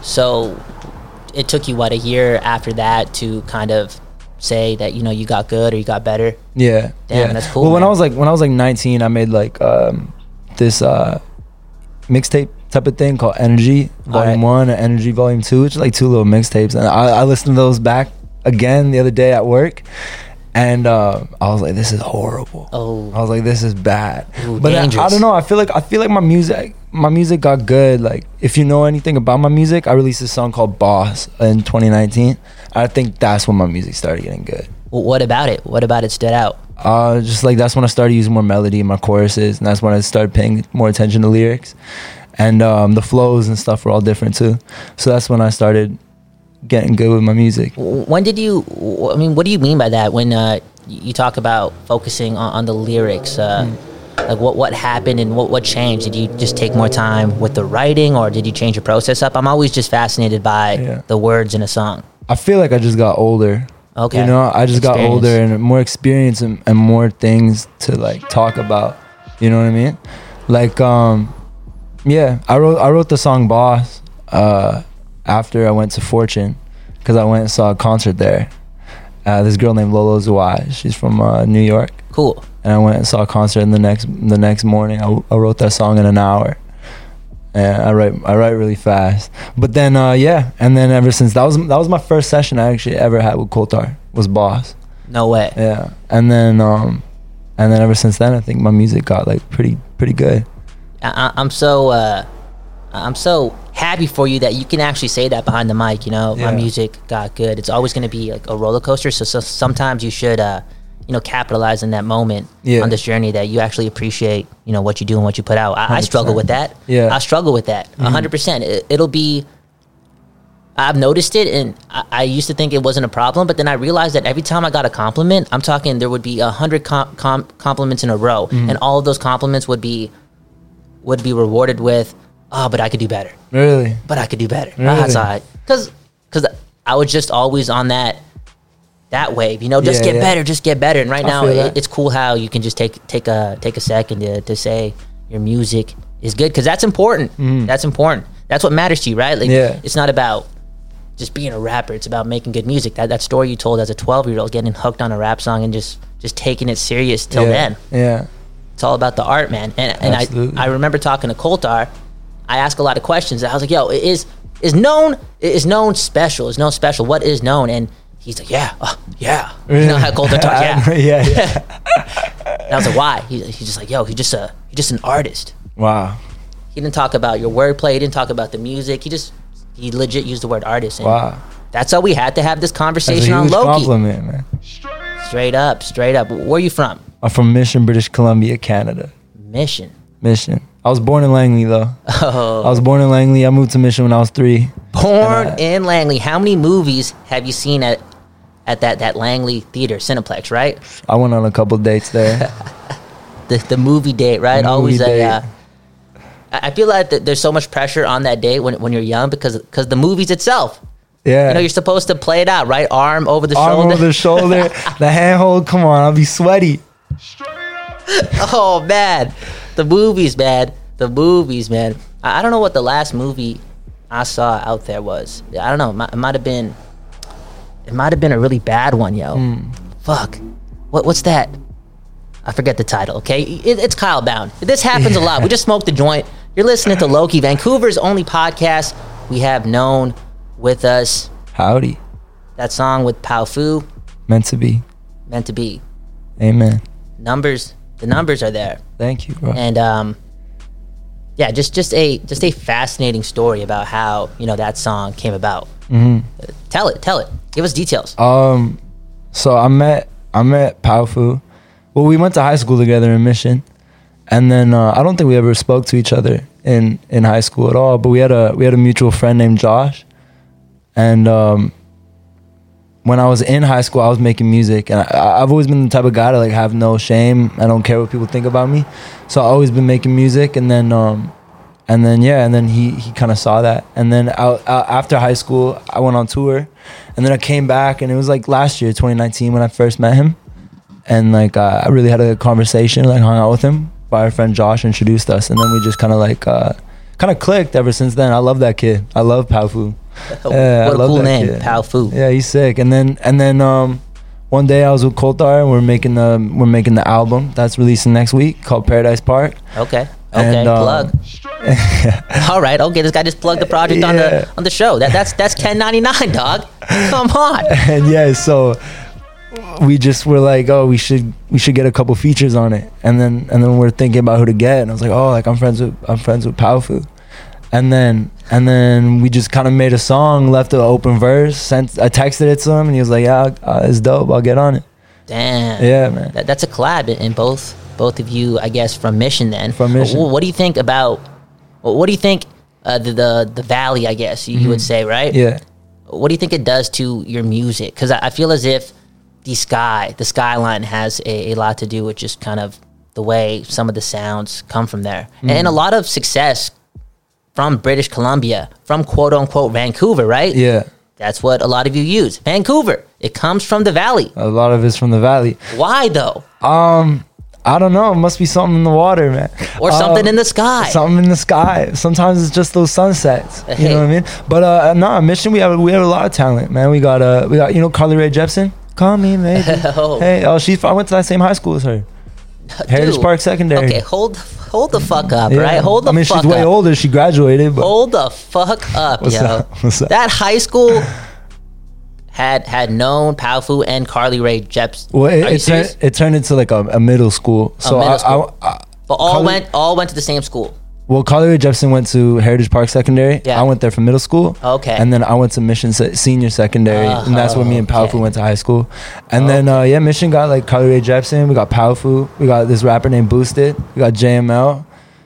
so it took you what, a year after that to kind of say that, you know, you got good or you got better? Yeah. Damn, yeah. that's cool. Well, when man. I was like when I was like nineteen, I made like um, this uh, mixtape type of thing called Energy Volume Alright. One and Energy Volume Two, which is like two little mixtapes, and I, I listened to those back again the other day at work. And uh, I was like, "This is horrible." Oh, I was like, "This is bad." Ooh, but I, I dangerous. don't know. I feel like I feel like my music, my music got good. Like, if you know anything about my music, I released a song called "Boss" in twenty nineteen. I think that's when my music started getting good. Well, what about it? What about it stood out? Uh, just like that's when I started using more melody in my choruses, and that's when I started paying more attention to lyrics, and um, the flows and stuff were all different too. So that's when I started getting good with my music. When did you, I mean, what do you mean by that when uh, you talk about focusing on, on the lyrics? Uh, Mm. Like what, what happened and what, what changed? Did you just take more time with the writing, or did you change your process up? I'm always just fascinated by Yeah. the words in a song. I feel like I just got older. Okay. You know, I just got Experience. older and more experience and, and more things to like talk about. You know what I mean? Like, um, yeah, I wrote I wrote the song "Boss" uh, after I went to Fortune, because I went and saw a concert there. Uh, this girl named Lolo Zawai, she's from uh, New York. Cool. And I went and saw a concert, and the next the next morning, I, I wrote that song in an hour. And I write I write really fast. But then uh, yeah, and then ever since that was that was my first session I actually ever had with Koltar, was "Boss." No way. Yeah, and then um, and then ever since then, I think my music got like pretty pretty good. I, I'm so uh, I'm so happy for you that you can actually say that behind the mic. You know, my Yeah. music got good. It's always going to be like a roller coaster. So, so sometimes you should, uh, you know, capitalize in that moment Yeah. on this journey that you actually appreciate. You know what you do and what you put out. I, I one hundred struggle percent. with that. Yeah. I struggle with that. A hundred percent. It, it'll be. I've noticed it, and I, I used to think it wasn't a problem, but then I realized that every time I got a compliment, I'm talking there would be a hundred com- com- compliments in a row, Mhm. and all of those compliments would be would be rewarded with, "Oh, but I could do better. Really? But I could do better." Really? Ah, that's all right. Because because I was just always on that that wave, you know, just Yeah, get yeah. better, just get better. And right I now, feel it, that. it's cool how you can just take take a take a second to, to say your music is good, because that's important. Mhm. That's important. That's what matters to you, right? Like, Yeah. it's not about just being a rapper. It's about making good music. That that story you told as a twelve year old, getting hooked on a rap song and just just taking it serious till yeah. then. Yeah. It's all about the art, man. And and Absolutely. I I remember talking to Koltar. I asked a lot of questions. I was like, "Yo, is is known is known special? Is known special? What is known?" And he's like, "Yeah, uh, yeah." You know how Koltar talk? Yeah, yeah, yeah. And I was like, "Why?" He, he's just like, "Yo, he's just a he's just an artist." Wow. He didn't talk about your wordplay. He didn't talk about the music. He just he legit used the word artist. And Wow. That's how we had to have this That's a conversation on huge Loki. compliment, man. Straight up, straight up. Where are you from? I'm from Mission, British Columbia, Canada. Mission. Mission. I was born in Langley though. Oh. I was born in Langley. I moved to Mission when I was three. Born And, uh, in Langley. How many movies have you seen at at that, that Langley Theater, Cineplex, right? I went on a couple dates there. The the movie date, right? The Always movie a. date. Uh, I I feel like th- there's so much pressure on that date when when you're young, because because the movies itself. Yeah. You know, you're supposed to play it out, right? Arm over the Arm shoulder. over the shoulder. The handhold. Come on, I'll be sweaty. Oh man, the movies, man. The movies, man. I, I don't know what the last movie I saw out there was. I don't know. It might, it might have been. It might have been a really bad one, yo. Mm. Fuck. What what's that? I forget the title, okay? It, it's Kyle Bound. This happens a lot. We just smoked the joint. You're listening to Loki, Vancouver's only podcast. We have Known with us. Howdy. That song with Pao Fu. Meant to be. Meant to be. Amen. Numbers. The numbers are there. Thank you, bro. And um, yeah, just just a just a fascinating story about how, you know, that song came about. Mm-hmm. Uh, tell it, tell it. Give us details. Um, so I met I met Pao Fu. Well, we went to high school together in Mission, and then uh, I don't think we ever spoke to each other in, in high school at all. But we had a we had a mutual friend named Josh, and um, when I was in high school, I was making music, and I, I've always been the type of guy to like have no shame. I don't care what people think about me, so I've always been making music. And then, um, and then yeah, and then he he kind of saw that. And then I, I, after high school, I went on tour, and then I came back, and it was like last year, twenty nineteen, when I first met him, and like uh, I really had a conversation, like hung out with him. By our friend Josh introduced us, and then we just kind of like uh, kind of clicked ever since then. I love that kid. I love Pao Fu. Yeah, what a cool name, kid. Pao Fu. Yeah, he's sick. And then and then um, one day I was with Koltar, and we're making the we're making the album that's releasing next week called Paradise Park. Okay. Okay. And, um, plug. All right. Okay. This guy just plugged the project on Yeah. the on the show. That that's that's ten ninety-nine, dog. Come on. And yeah, so we just were like, oh, we should we should get a couple features on it. And then and then we're thinking about who to get. And I was like, oh, like I'm friends with I'm friends with Pao Fu. And then and then we just kind of made a song, left an open verse, sent I texted it to him, and he was like, yeah, uh, it's dope. I'll get on it. Damn. Yeah, man. That, that's a collab in both both of you, I guess, from Mission. Then From Mission. What, what do you think about? What do you think uh, the, the the Valley? I guess you, you would say, right? Yeah. What do you think it does to your music? Because I, I feel as if the sky, the skyline, has a, a lot to do with just kind of the way some of the sounds come from there, Mhm. and a lot of success from British Columbia, from quote unquote Vancouver, right? Yeah. That's what a lot of you use. Vancouver. It comes from the Valley. A lot of it's from the Valley. Why though? Um, I don't know. It must be something in the water, man. Or something Um, in the sky. Something in the sky. Sometimes it's just those sunsets. You Hey. know what I mean? But uh, no, Mission. We have we have a lot of talent, man. We got uh, we got you know Carly Rae Jepsen. Call me maybe. Oh. Hey, oh, she's. I went to that same high school as her. Heritage Dude. Park Secondary. Okay, hold hold the fuck up, Yeah. right? Hold the I mean, fuck she's way up. older. She graduated. But Hold the fuck up, What's yo. up? What's up? That high school had had known Pao Fu and Carly Rae Jepsen. well, it, Are you it, serious? turned, it turned into like a, a middle school. So middle I, school. I, I, But all Carly- went all went to the same school. Well, Carly Rae Jepsen went to Heritage Park Secondary. Yeah. I went there for middle school. Okay. And then I went to Mission Se- Senior Secondary, Uh, and that's where me and Pao Fu okay. went to high school. And then uh, yeah, Mission got like Carly Rae Jepsen. We got Pao Fu. We got this rapper named Boosted. We got J M L.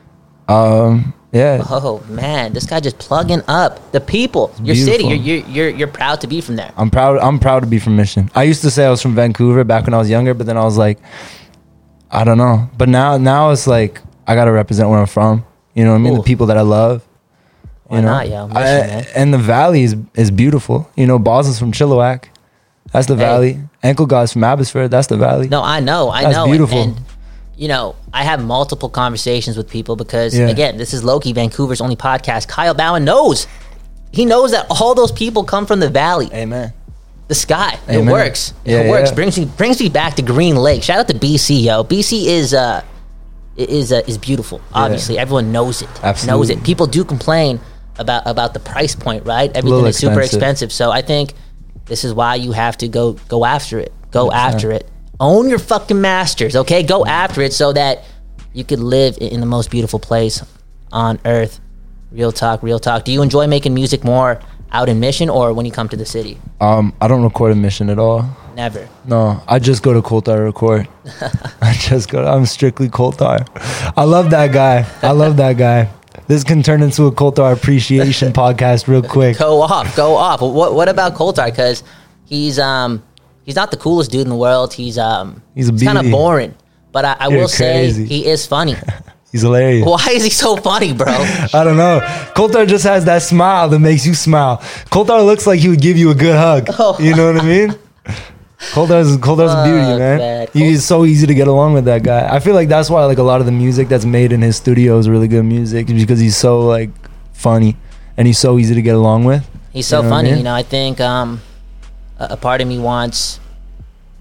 Um, yeah. Oh man, this guy just plugging up the people. Your city. You're, beautiful. you're you're you're proud to be from there. I'm proud. I'm proud to be from Mission. I used to say I was from Vancouver back when I was younger, but then I was like, I don't know. But now, now it's like I gotta represent where I'm from. You know what I mean? Ooh. The people that I love. Why you know? not, yo? Mission, I- man. and the valley is, is beautiful. You know, Boz is from Chilliwack. That's the Hey. valley. Ankle God's from Abbotsford. That's the valley. No, I know, I That's know. beautiful. And, and you know, I have multiple conversations with people because Yeah. again, this is Loki, Vancouver's only podcast. Kyle Bowen knows. He knows that all those people come from the valley. Amen. The sky. It Amen. works. Yeah, it works. yeah. Brings me brings me back to Green Lake. Shout out to B C, yo. B C is uh is uh, is beautiful. Obviously, everyone knows it. Knows Absolutely. it. People do complain about about the price point, right? Everything little is super expensive. expensive. So I think this is why you have to go go after it. Go one hundred percent. after it. Own your fucking masters, okay? Go after it so that you could live in in the most beautiful place on earth. Real talk, real talk. Do you enjoy making music more out in Mission or when you come to the city? Um, I don't record a Mission at all. Never. No, I just go to Koltar to record. I just go. I'm strictly Koltar. I love that guy. I love that guy. This can turn into a Koltar appreciation podcast real quick. Go off, go off. What what about Koltar? Because he's um he's not the coolest dude in the world. He's um He's a kind of beauty. boring. But I, I You're will crazy. say he is funny. He's hilarious. Why is he so funny, bro? I don't know. Koltar just has that smile that makes you smile. Koltar looks like he would give you a good hug. Oh. You know what I mean? Koltar's Koltar's a beauty, Fuck, man. man. He's so easy to get along with, that guy. I feel like that's why like a lot of the music that's made in his studio is really good music, because he's so like funny and he's so easy to get along with. He's so You know what I funny. mean? You know, I think um a, a part of me wants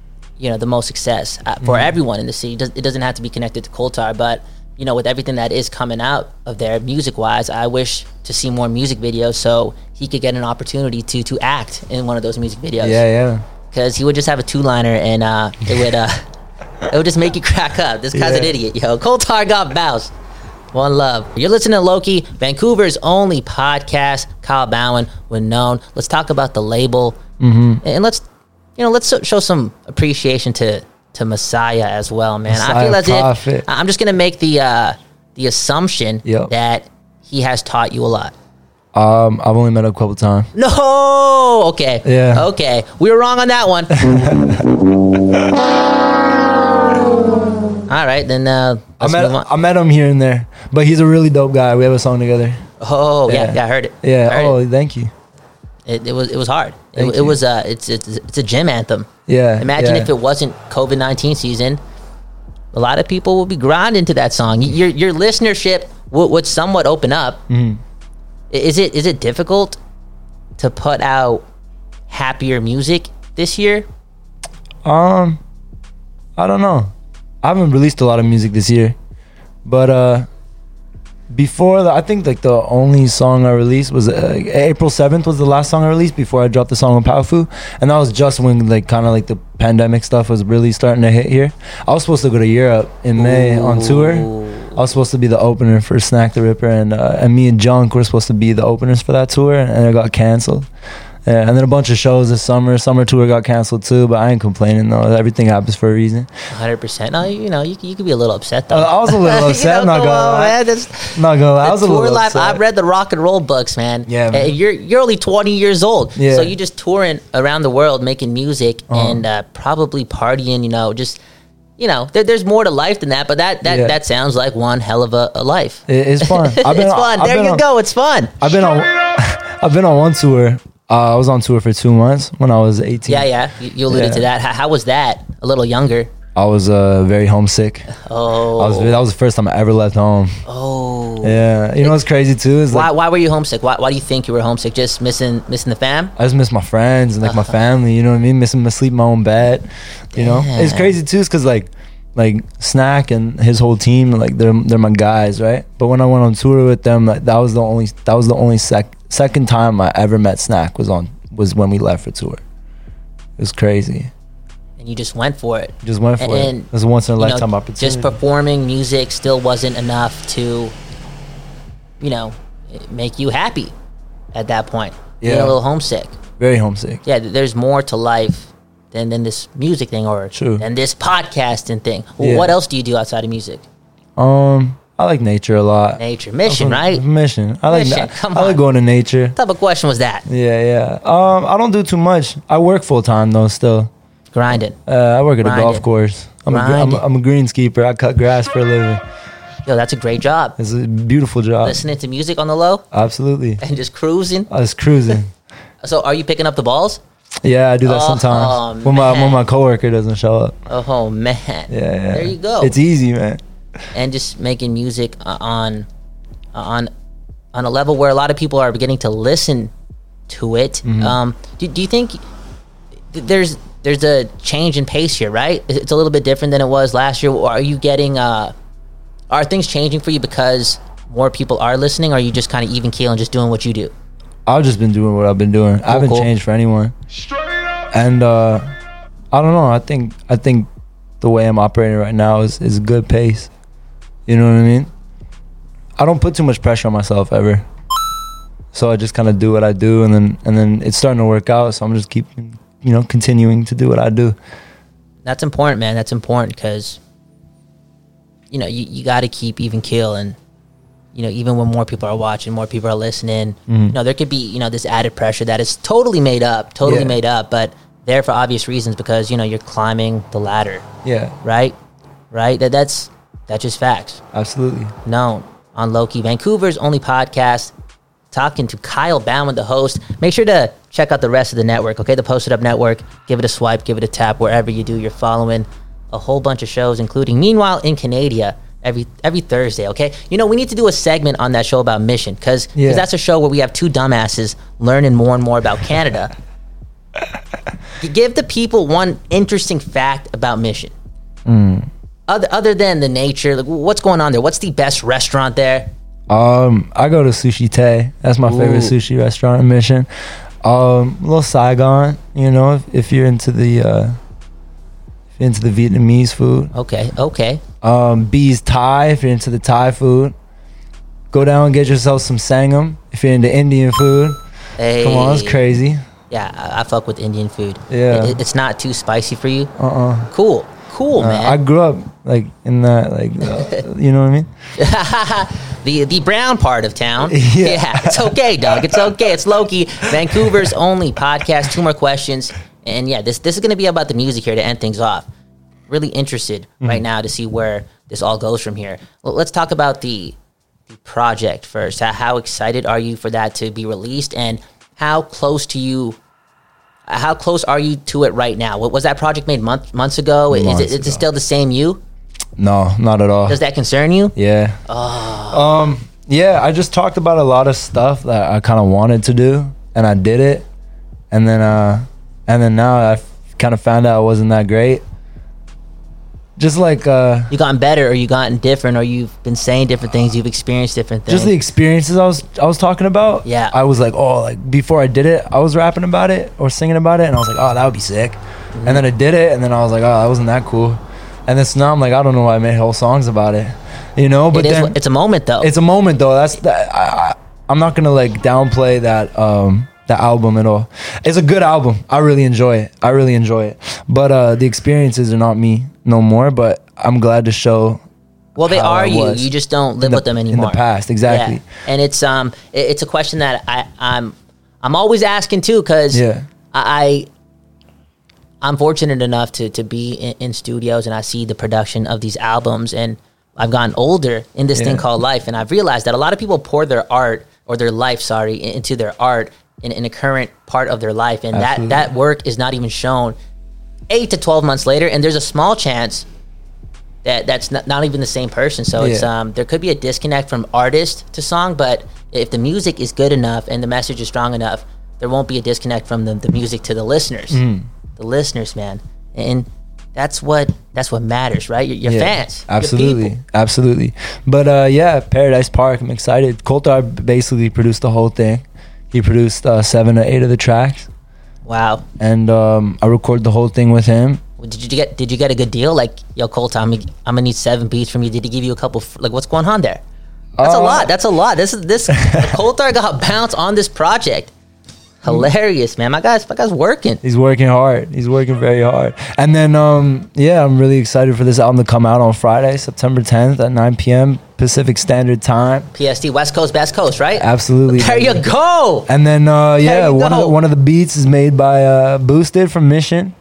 you know, the most success uh, for Mhm. everyone in the city. It, does, it doesn't have to be connected to Coulthard, but you know, with everything that is coming out of there music wise, I wish to see more music videos so he could get an opportunity to to act in one of those music videos. Yeah, yeah. Because he would just have a two liner and uh, it would uh, it would just make you crack up. This guy's an Yeah. idiot, yo. Coulthard got bounced. One love. You're listening to Loki, Vancouver's only podcast. Kyle Bowen, when known. Let's talk about the label, Mhm. and let's, you know, let's so- show some appreciation to to Messiah as well, man. I Messiah feel as Prophet. if I'm just gonna make the uh, the assumption Yep. that he has taught you a lot. Um, I've only met him a couple times. No, okay, Yeah. okay, we were wrong on that one. All right, then uh, I let's met move on. I met him here and there, but he's a really dope guy. We have a song together. Oh yeah, yeah, I heard it. Yeah. I heard Oh, it. thank you. It, it was it was hard. It, Thank it you. was uh it's it's it's a gym anthem. Yeah. Imagine yeah. if it wasn't COVID nineteen season, a lot of people would be grinding to that song. Your your listenership would, would somewhat open up. Mhm. I- Is it is it difficult to put out happier music this year? Um, I don't know. I haven't released a lot of music this year, but uh, before that, I think like the only song I released was uh, April seventh was the last song I released before I dropped the song with Powfu, and that was just when like kind of like the pandemic stuff was really starting to hit here. I was supposed to go to Europe in May on tour. I was supposed to be the opener for Snack the Ripper, and uh, and me and Junk were supposed to be the openers for that tour, and it got canceled. Yeah, and then a bunch of shows this summer. Summer tour got canceled too, but I ain't complaining though. Everything happens for a reason. one hundred percent. No, you know, you, you could be a little upset though. Uh, I was a little upset. You know, not come gonna on, lie. man. That's- Not gonna lie. I The was a tour little life. upset. I've read the rock and roll books, man. Yeah, man. Uh, you're you're only twenty years old, Yeah. so you just touring around the world making music Uh-huh. and uh, probably partying. You know, just you know, there, there's more to life than that. But that that, Yeah. that sounds like one hell of a, a life. It- it's fun. I've been it's on- fun. I've there been you on- go. It's fun. I've been on. I've been on one tour. Uh, I was on tour for two months when I was eighteen. Yeah, yeah. You, you alluded Yeah. to that. How, how was that? A little younger. I was uh, very homesick. Oh. I was. That was the first time I ever left home. Oh. Yeah. You know what's crazy too is Why like why were you homesick? Why why do you think you were homesick? Just missing missing the fam? I just miss my friends and like my family. You know what I mean? Missing my sleep in my own bed. You know, it's Yeah. crazy too, is because like like Snack and his whole team, like they're they're my guys, right? But when I went on tour with them, like that was the only that was the only sec second time I ever met Snack was on was when we left for tour. It was crazy. And you just went for it. Just went for And- it. and, It was a once in a you know, lifetime opportunity. Just performing music still wasn't enough to, you know, make you happy at that point. Being Yeah. a little homesick. Very homesick. Yeah, th- there's more to life than, than this music thing or True. than this podcasting thing. Well, Yeah. what else do you do outside of music? Um, I like nature a lot. Nature. Mission, right? Mission. I like Mission, na- come I like on. going to nature. What type of question was that? Yeah, yeah. Um, I don't do too much. I work full time though. Still, Grinding. uh, I work at a Grinding. golf course. I'm a, gr- I'm, a, I'm a greenskeeper. I cut grass for a living. Yo, that's a great job. It's a beautiful job. Listening to music on the low Absolutely. and just cruising. I was cruising. So, are you picking up the balls? Yeah, I do that Oh, sometimes when my when man. my coworker doesn't show up. Oh man. Yeah, yeah. There you go. It's easy, man. And just making music uh, on on on a level where a lot of people are beginning to listen to it. Mhm. Um, do, do you think th- there's there's a change in pace here, right? It's a little bit different than it was last year. Are you getting uh, are things changing for you because more people are listening, or are you just kind of even keel and just doing what you do? I've just been doing what I've been doing. I haven't cool. changed for anyone. And uh, I don't know. I think I think the way I'm operating right now is is good pace. You know what I mean? I don't put too much pressure on myself ever. So I just kind of do what I do, and then and then it's starting to work out. So I'm just keeping, you know, continuing to do what I do. That's important, man. That's important because you know you, you got to keep even keel, and you know even when more people are watching, more people are listening. Mhm. You know there could be you know this added pressure that is totally made up, totally Yeah. made up, but there for obvious reasons because you know you're climbing the ladder, Yeah, right? Right. That that's that's just facts. absolutely. Known on Loki, Vancouver's only podcast. Talking to Kyle Bowen, the host. Make sure to check out the rest of the network, okay? The Post It Up Network. Give it a swipe, give it a tap wherever you do. You're following a whole bunch of shows, including Meanwhile in Canada every every Thursday, okay? You know, we need to do a segment on that show about Mission because Yeah. that's a show where we have two dumbasses learning more and more about Canada. give the people one interesting fact about Mission. Mm. Other other than the nature, like, what's going on there? What's the best restaurant there? Um, I go to Sushi Tay. That's my Ooh. favorite sushi restaurant in Mission. Um, little Saigon, you know, if, if you're into the uh, if you're into the Vietnamese food. Okay, okay. Um, B's Thai, if you're into the Thai food. Go down and get yourself some Sangam if you're into Indian food. Hey. Come on, it's crazy. Yeah, I, I fuck with Indian food. Yeah. It, it's not too spicy for you. Uh-uh. Cool, cool, Uh, man. I grew up like in that, like, uh, you know what I mean? the the brown part of town. Yeah. Yeah, it's okay, dog. It's okay. It's Loki, Vancouver's only podcast. Two more questions, and yeah, this this is gonna be about the music here to end things off. Really interested Mm-hmm. right now to see where this all goes from here. Well, let's talk about the, the project first. How, how excited are you for that to be released, and how close to you? How close are you to it right now? What was that project made month, months ago? Is Months it is ago. it still the same you? No, not at all. Does that concern you? Yeah. Oh. Um, yeah, I just talked about a lot of stuff that I kind of wanted to do, and I did it, and then uh, and then now I kind of found out it wasn't that great. Just like uh, You gotten better, or you gotten different, or you've been saying different things, you've experienced different things. just the experiences I was I was talking about. Yeah. I was like, oh, like before I did it, I was rapping about it or singing about it, and I was like, oh, that would be sick. Mm-hmm. And then I did it, and then I was like, oh, that wasn't that cool. And then so now I'm like, I don't know why I made whole songs about it, you know. But It is then what- it's a moment though. It's a moment though. That's that. I, I, I'm not gonna like downplay that um that album at all. It's a good album. I really enjoy it. I really enjoy it. But uh the experiences are not me no more. But I'm glad to show. Well, they how are I you. was You just don't live in the- with them in the anymore. past, exactly. Yeah. And it's um, it- it's a question that I I'm I'm always asking too, because Yeah. I I'm fortunate enough to to be in, in studios, and I see the production of these albums, and I've gotten older in this thing Yeah. called life, and I've realized that a lot of people pour their art or their life, sorry, in- into their art in, in a current part of their life, and Absolutely. that that work is not even shown eight to twelve months later, and there's a small chance that that's not, not even the same person. So it's Yeah. um there could be a disconnect from artist to song, but if the music is good enough and the message is strong enough, there won't be a disconnect from the, the music to the listeners. Mm. The listeners, man. And that's what that's what matters, right? Your, your Yeah, fans. your Absolutely, people. absolutely. But uh, yeah, Paradise Park. I'm excited. Coltar basically produced the whole thing. He produced uh, seven or eight of the tracks, Wow. and um, I recorded the whole thing with him. Did you get did you get a good deal? Like, yo, Colt, I'm, I'm gonna need seven beats from you. Did he give you a couple? f- Like, what's going on there? That's a Uh, lot. That's a lot. This is this Coltar got bounced on this project. Hilarious, man. My guy's my guy's working. He's working hard. He's working very hard. And then, um, yeah, I'm really excited for this album to come out on Friday, September tenth at nine p.m. Pacific Standard Time. P S T, West Coast, Best Coast, right? Absolutely. There you go. And then, uh, yeah, you one of, go. the, one of the beats is made by uh, Boosted from Mission.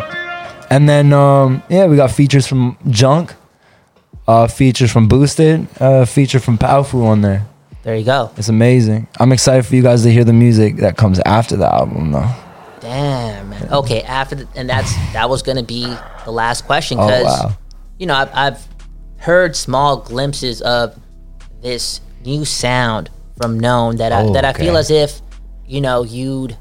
And then, um, yeah, we got features from Junk, uh, features from Boosted, uh, feature from Powfu on there. There you go. It's amazing. I'm excited for you guys to hear the music that comes after the album, though. Damn, man. Okay, after the, and that's that was gonna be the last question, Oh, because wow. you know I've, I've heard small glimpses of this new sound from Known that I, Oh, that I okay. feel as if you know you'd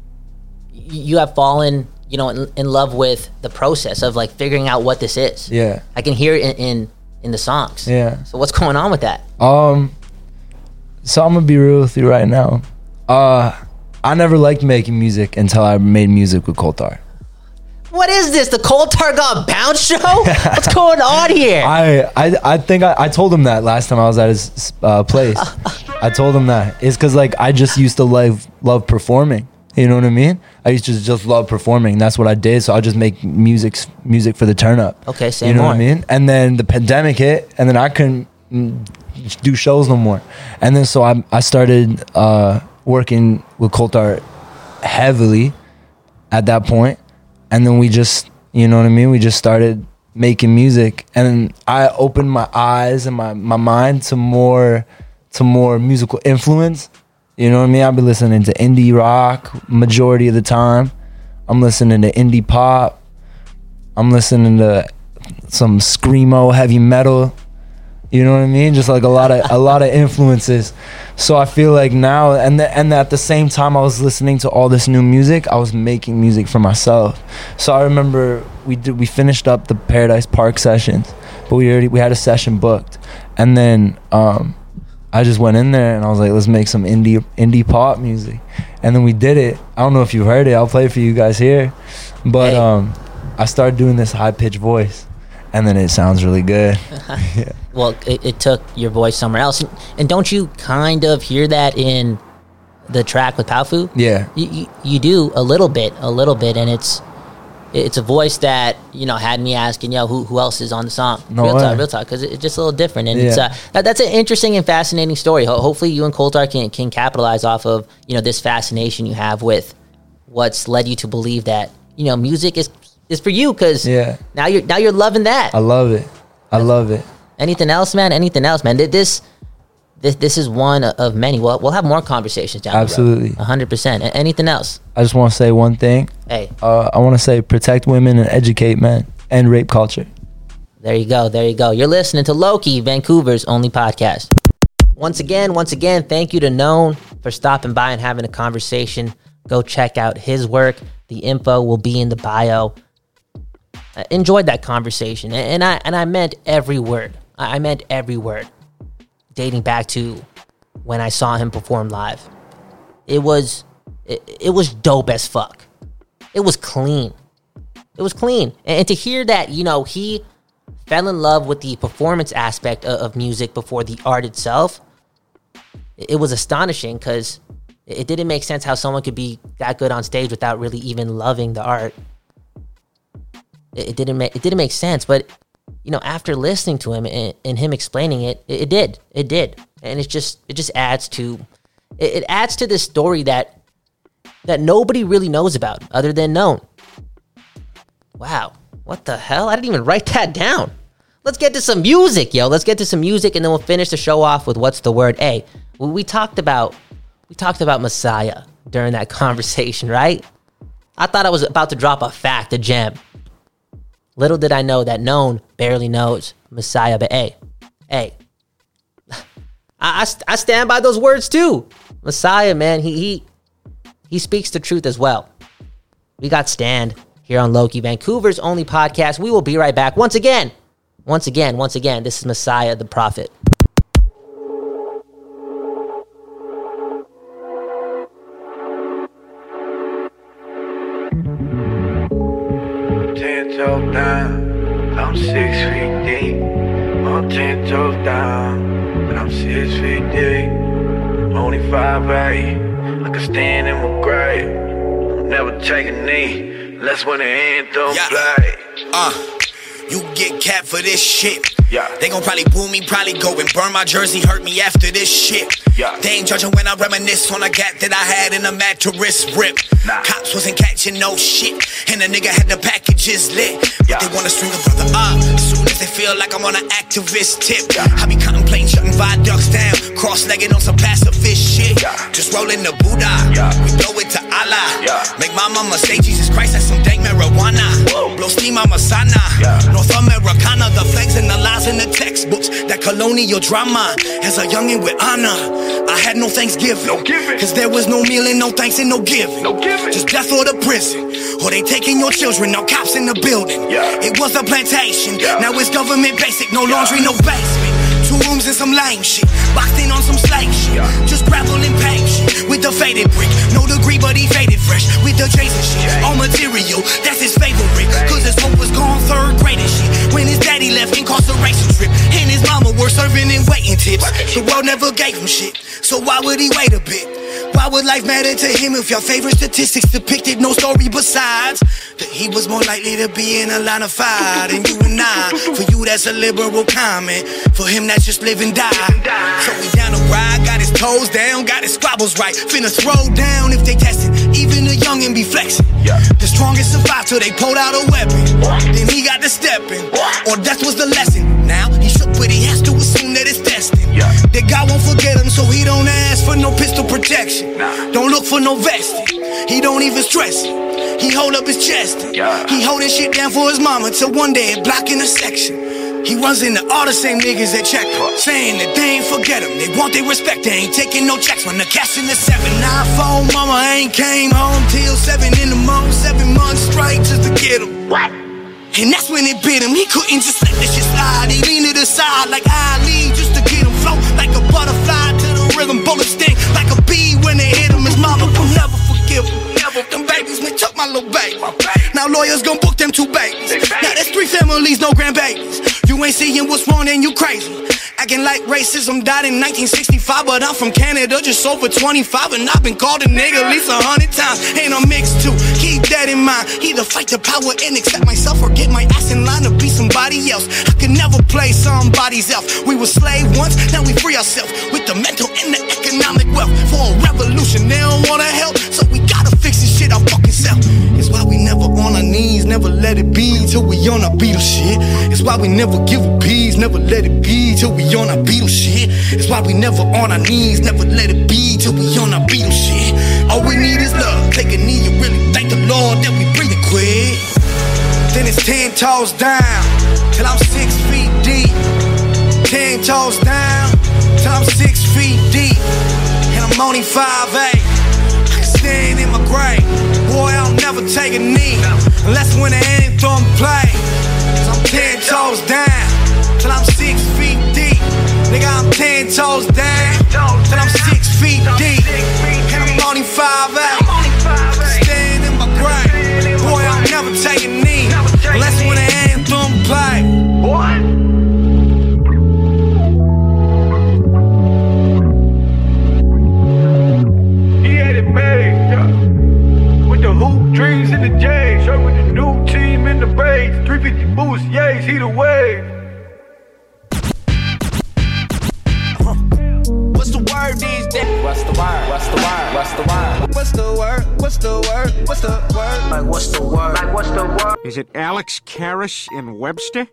you have fallen you know in, in love with the process of like figuring out what this is. Yeah. I can hear it in in, in the songs. Yeah. So what's going on with that? Um, so I'm gonna be real with you right now. Uh, I never liked making music until I made music with Coltar. What is this? The Coltar got bounce show? What's going on here? I, I, I think I, I told him that last time I was at his uh, place. I told him that it's because like I just used to love love performing. You know what I mean? I used to just love performing. That's what I did. So I'll just make music music for the turn up. Okay, say You know more. what I mean? And then the pandemic hit, and then I couldn't mm, do shows no more. And then so I I started uh, working with Coltar heavily at that point. And then we just, you know what I mean? We just started making music, and I opened my eyes and my, my mind to more to more musical influence. You know what I mean? I've been listening to indie rock majority of the time. I'm listening to indie pop. I'm listening to some screamo heavy metal. You know what I mean? Just like a lot of a lot of influences. So I feel like now, and the, and at the same time I was listening to all this new music, I was making music for myself. So I remember we did we finished up the Paradise Park sessions, but we already we had a session booked, and then um, I just went in there and I was like, let's make some indie indie pop music, and then we did it. I don't know if you heard it. I'll play it for you guys here, but um, I started doing this high pitched voice. And then it sounds really good. Yeah. Well, it, it took your voice somewhere else. And, and don't you kind of hear that in the track with Powfu? Yeah. You, you, you do a little bit, a little bit. And it's it's a voice that, you know, had me asking, yo, who who else is on the song? No real way. talk, real talk. Because it's just a little different. And Yeah. it's uh, that, that's an interesting and fascinating story. Ho- hopefully you and Coltar can, can capitalize off of, you know, this fascination you have with what's led you to believe that, you know, music is... is for you, because yeah. now you're now you're loving that. I love it. I love it. Anything else, man? Anything else, man? This this this is one of many. We'll we'll have more conversations down Absolutely. the road. A hundred percent. Anything else? I just want to say one thing. Hey. Uh, I want to say protect women and educate men and rape culture. There you go. There you go. You're listening to Loki, Vancouver's only podcast. Once again, once again, thank you to Known for stopping by and having a conversation. Go check out his work. The info will be in the bio. I enjoyed that conversation, and I and I meant every word. I meant every word, dating back to when I saw him perform live. It was it, it was dope as fuck. It was clean. It was clean, and, and to hear that, you know, he fell in love with the performance aspect of, of music before the art itself. It, it was astonishing, because it, it didn't make sense how someone could be that good on stage without really even loving the art. It didn't make it didn't make sense, but you know, after listening to him and, and him explaining it, it, it did, it did, and it just it just adds to it, it adds to this story that that nobody really knows about other than Known. Wow, what the hell? I didn't even write that down. Let's get to some music, yo. Let's get to some music, and then we'll finish the show off with what's the word. Hey, we talked about we talked about Messiah during that conversation, right? I thought I was about to drop a fact, a gem. Little did I know that Known barely knows Messiah, but hey, hey, I, I, I stand by those words too. Messiah, man, he he he speaks the truth as well. We got Stand here on Loki, Vancouver's only podcast. We will be right back. Once again, once again, once again, this is Messiah the Prophet. Ten toes down, I'm six feet deep. I'm ten toes down, but I'm six feet deep. Only five eight, I can stand in my grave. Never take a knee, unless when the anthem Yeah. play. Uh, you get capped for this shit. Yeah. They gon' probably boo me, probably go and burn my jersey, hurt me after this shit. Yeah. They ain't judging when I reminisce on a gap that I had in a mattress rip. Nah. Cops wasn't catching no shit, and the nigga had the packages lit. But Yeah. they wanna string a brother up, as soon as they feel like I'm on an activist tip. Yeah. I be contemplating shutting viaducts down, cross-legged on some pacifist shit. Yeah. Just rolling the Buddha, Yeah. we blow it to Allah. Yeah. Make my mama say Jesus Christ, that's some dank marijuana. Whoa. Blow steam, I'm a sana. Yeah. North Americana, the flags and the lies in the textbooks. That colonial drama, as a youngin' with honor, I had no Thanksgiving. No giving. Cause there was no meal and no thanks and no giving. No giving. Just death or the prison. Or they taking your children, no cops in the building. Yeah. It was a plantation, Yeah. now it's government basic. No laundry, no basement. Two rooms and some lame shit. Boxed in on some slave shit. Yeah. Just gravel and paint shit. With the faded brick. No degree, but he faded fresh. With the Jason shit. Yeah. All material, that's his favorite. Cause his hope was gone third grade and shit. When his daddy left incarceration trip. And his mama were serving and waiting tips. The world never gave him shit. So why would he wait a bit? Why would life matter to him if your favorite statistics depicted no story besides that he was more likely to be in a line of fire than you and I? For you, that's a liberal comment. For him, that's just live and die. So we down the ride, got his toes down, got his squabbles right. Finna throw down if they test it. Even the youngin' be flexing. Yeah. The strongest survive till they pulled out a weapon. Then he got to stepping. Or death was the lesson. Now he shook, but he has to assume that it's destined. Yeah. That God won't forget him, so he don't ask for no pistol protection. Nah. Don't look for no vesting. He don't even stress it. He hold up his chest. Yeah. He holding shit down for his mama till one day it block in a section. He runs into all the same niggas that check, saying that they ain't forget him. They want their respect, they ain't taking no checks. When the cash in the seven nine phone, mama ain't came home till seven in the morning, seven months straight just to get him. What? And that's when it bit him. He couldn't just let this shit slide. He leaned to the side like Ali just to get him float like a butterfly to the rhythm. Bullet sting like a bee when they hit him. His mama will never forgive him. Never. Them babies may took my little baby. Now lawyers gon' book them two babies. Now there's three families, no grandbabies. You ain't seeing what's wrong and you crazy. Acting like racism died in nineteen sixty-five, but I'm from Canada, just over twenty-five, and I've been called a nigga at least a hundred times. And I'm mixed too, keep that in mind. Either fight the power and accept myself, or get my ass in line to be somebody else. I could never play somebody's elf. We were slave once, now we free ourselves with the mental and the economic wealth. For a revolution, they don't wanna help, so we gotta fix this shit our fucking self. It's why we never on our knees, never let it be till we on our Beatles shit. It's why we never give a peace, never let it be till we on our Beatles shit. It's why we never on our knees, never let it be till we on our Beatles shit. All we need is love, take a knee and really thank the Lord that we breathing quick. Then it's ten toes down, till I'm six feet deep. Ten toes down, till I'm six feet deep. And I'm only five eight, I can stand in my grave. Boy, I'll never take a knee, unless when the anthem play. Cause I'm ten toes down, till I'm six feet deep. Nigga, I'm ten toes down, till I'm six feet deep. And I'm only five eight, stand in my grave. Boy, I'll never take a knee, unless when the anthem play. Boy. Hoop dreams in the J's, show with the new team in the Braves. three fifty boost, yays, he the wave. What's the word these days? What's the word? What's the word? What's the word? What's the word? What's the word? What's the word? Like what's the word? Like what's the word? Is it Alex Karrasch in Webster?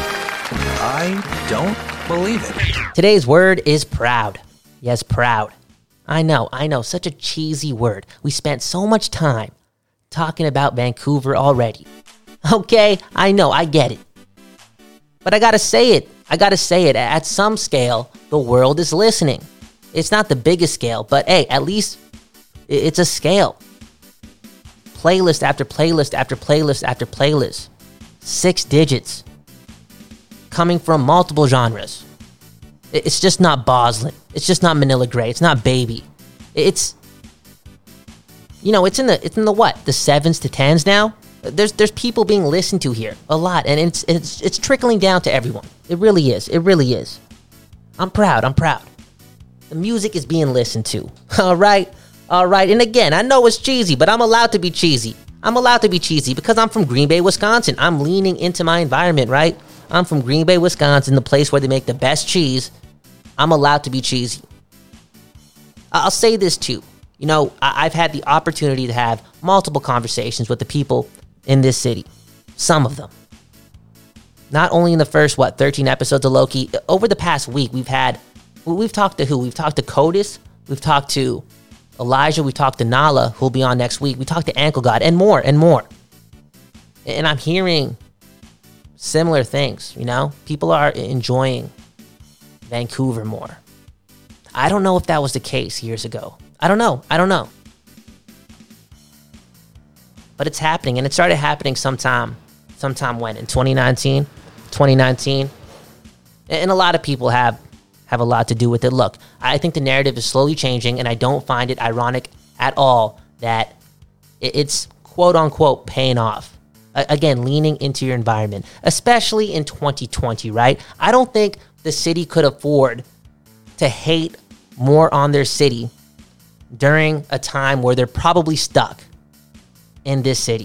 I don't believe it. Today's word is proud. Yes, proud. I know, I know, such a cheesy word. We spent so much time talking about Vancouver already. Okay, I know, I get it. But I gotta say it. I gotta say it. At some scale, the world is listening. It's not the biggest scale, but hey, at least it's a scale. Playlist after playlist after playlist after playlist. Six digits. Coming from multiple genres. It's just not Boslin. It's just not Manila Grey. It's not Baby. It's, you know, it's in the it's in the what? The sevens to tens now. There's there's people being listened to here a lot, and it's it's it's trickling down to everyone. It really is. It really is. I'm proud. I'm proud. The music is being listened to. All right, all right. And again, I know it's cheesy, but I'm allowed to be cheesy. I'm allowed to be cheesy because I'm from Green Bay, Wisconsin. I'm leaning into my environment, right? I'm from Green Bay, Wisconsin, the place where they make the best cheese. I'm allowed to be cheesy. I'll say this too. You know, I've had the opportunity to have multiple conversations with the people in this city. Some of them. Not only in the first, what, thirteen episodes of Loki. Over the past week, we've had, we've talked to who? We've talked to Codis. We've talked to Elijah. We've talked to Nala, who'll be on next week. We talked to Ankle God and more and more. And I'm hearing similar things, you know? People are enjoying Vancouver more. I don't know if that was the case years ago. I don't know. I don't know. But it's happening, and it started happening sometime, sometime when? In twenty nineteen? twenty nineteen? And a lot of people have, have a lot to do with it. Look, I think the narrative is slowly changing, and I don't find it ironic at all that it's quote-unquote paying off. Again, leaning into your environment, especially in twenty twenty, right? I don't think the city could afford to hate more on their city during a time where they're probably stuck in this city.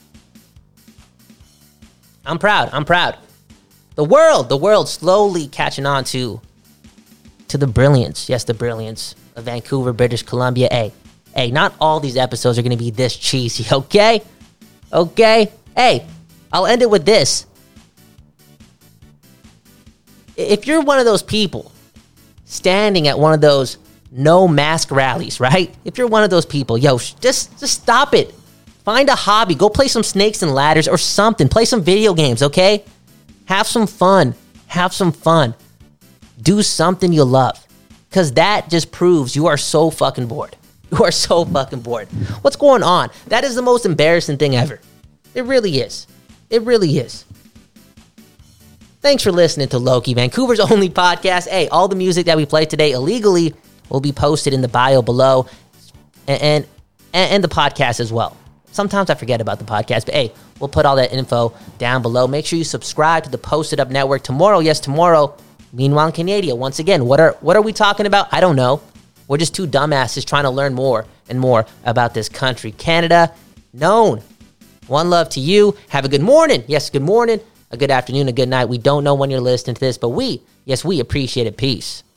I'm proud. I'm proud. The world, the world slowly catching on to, to the brilliance. Yes, the brilliance of Vancouver, British Columbia. Hey, hey, not all these episodes are going to be this cheesy, okay? Okay? Hey, I'll end it with this. If you're one of those people standing at one of those no mask rallies, right? If you're one of those people, yo, just, just stop it. Find a hobby. Go play some snakes and ladders or something. Play some video games, okay? Have some fun. Have some fun. Do something you love. Because that just proves you are so fucking bored. You are so fucking bored. What's going on? That is the most embarrassing thing ever. It really is. It really is. Thanks for listening to Loki, Vancouver's only podcast. Hey, all the music that we played today illegally will be posted in the bio below and, and, and the podcast as well. Sometimes I forget about the podcast, but hey, we'll put all that info down below. Make sure you subscribe to the Posted Up Network tomorrow. Yes, tomorrow. Meanwhile, in Canada, once again, what are what are we talking about? I don't know. We're just two dumbasses trying to learn more and more about this country. Canada, known. One love to you. Have a good morning. Yes, good morning. A good afternoon, a good night. We don't know when you're listening to this, but we, yes, we appreciate it. Peace.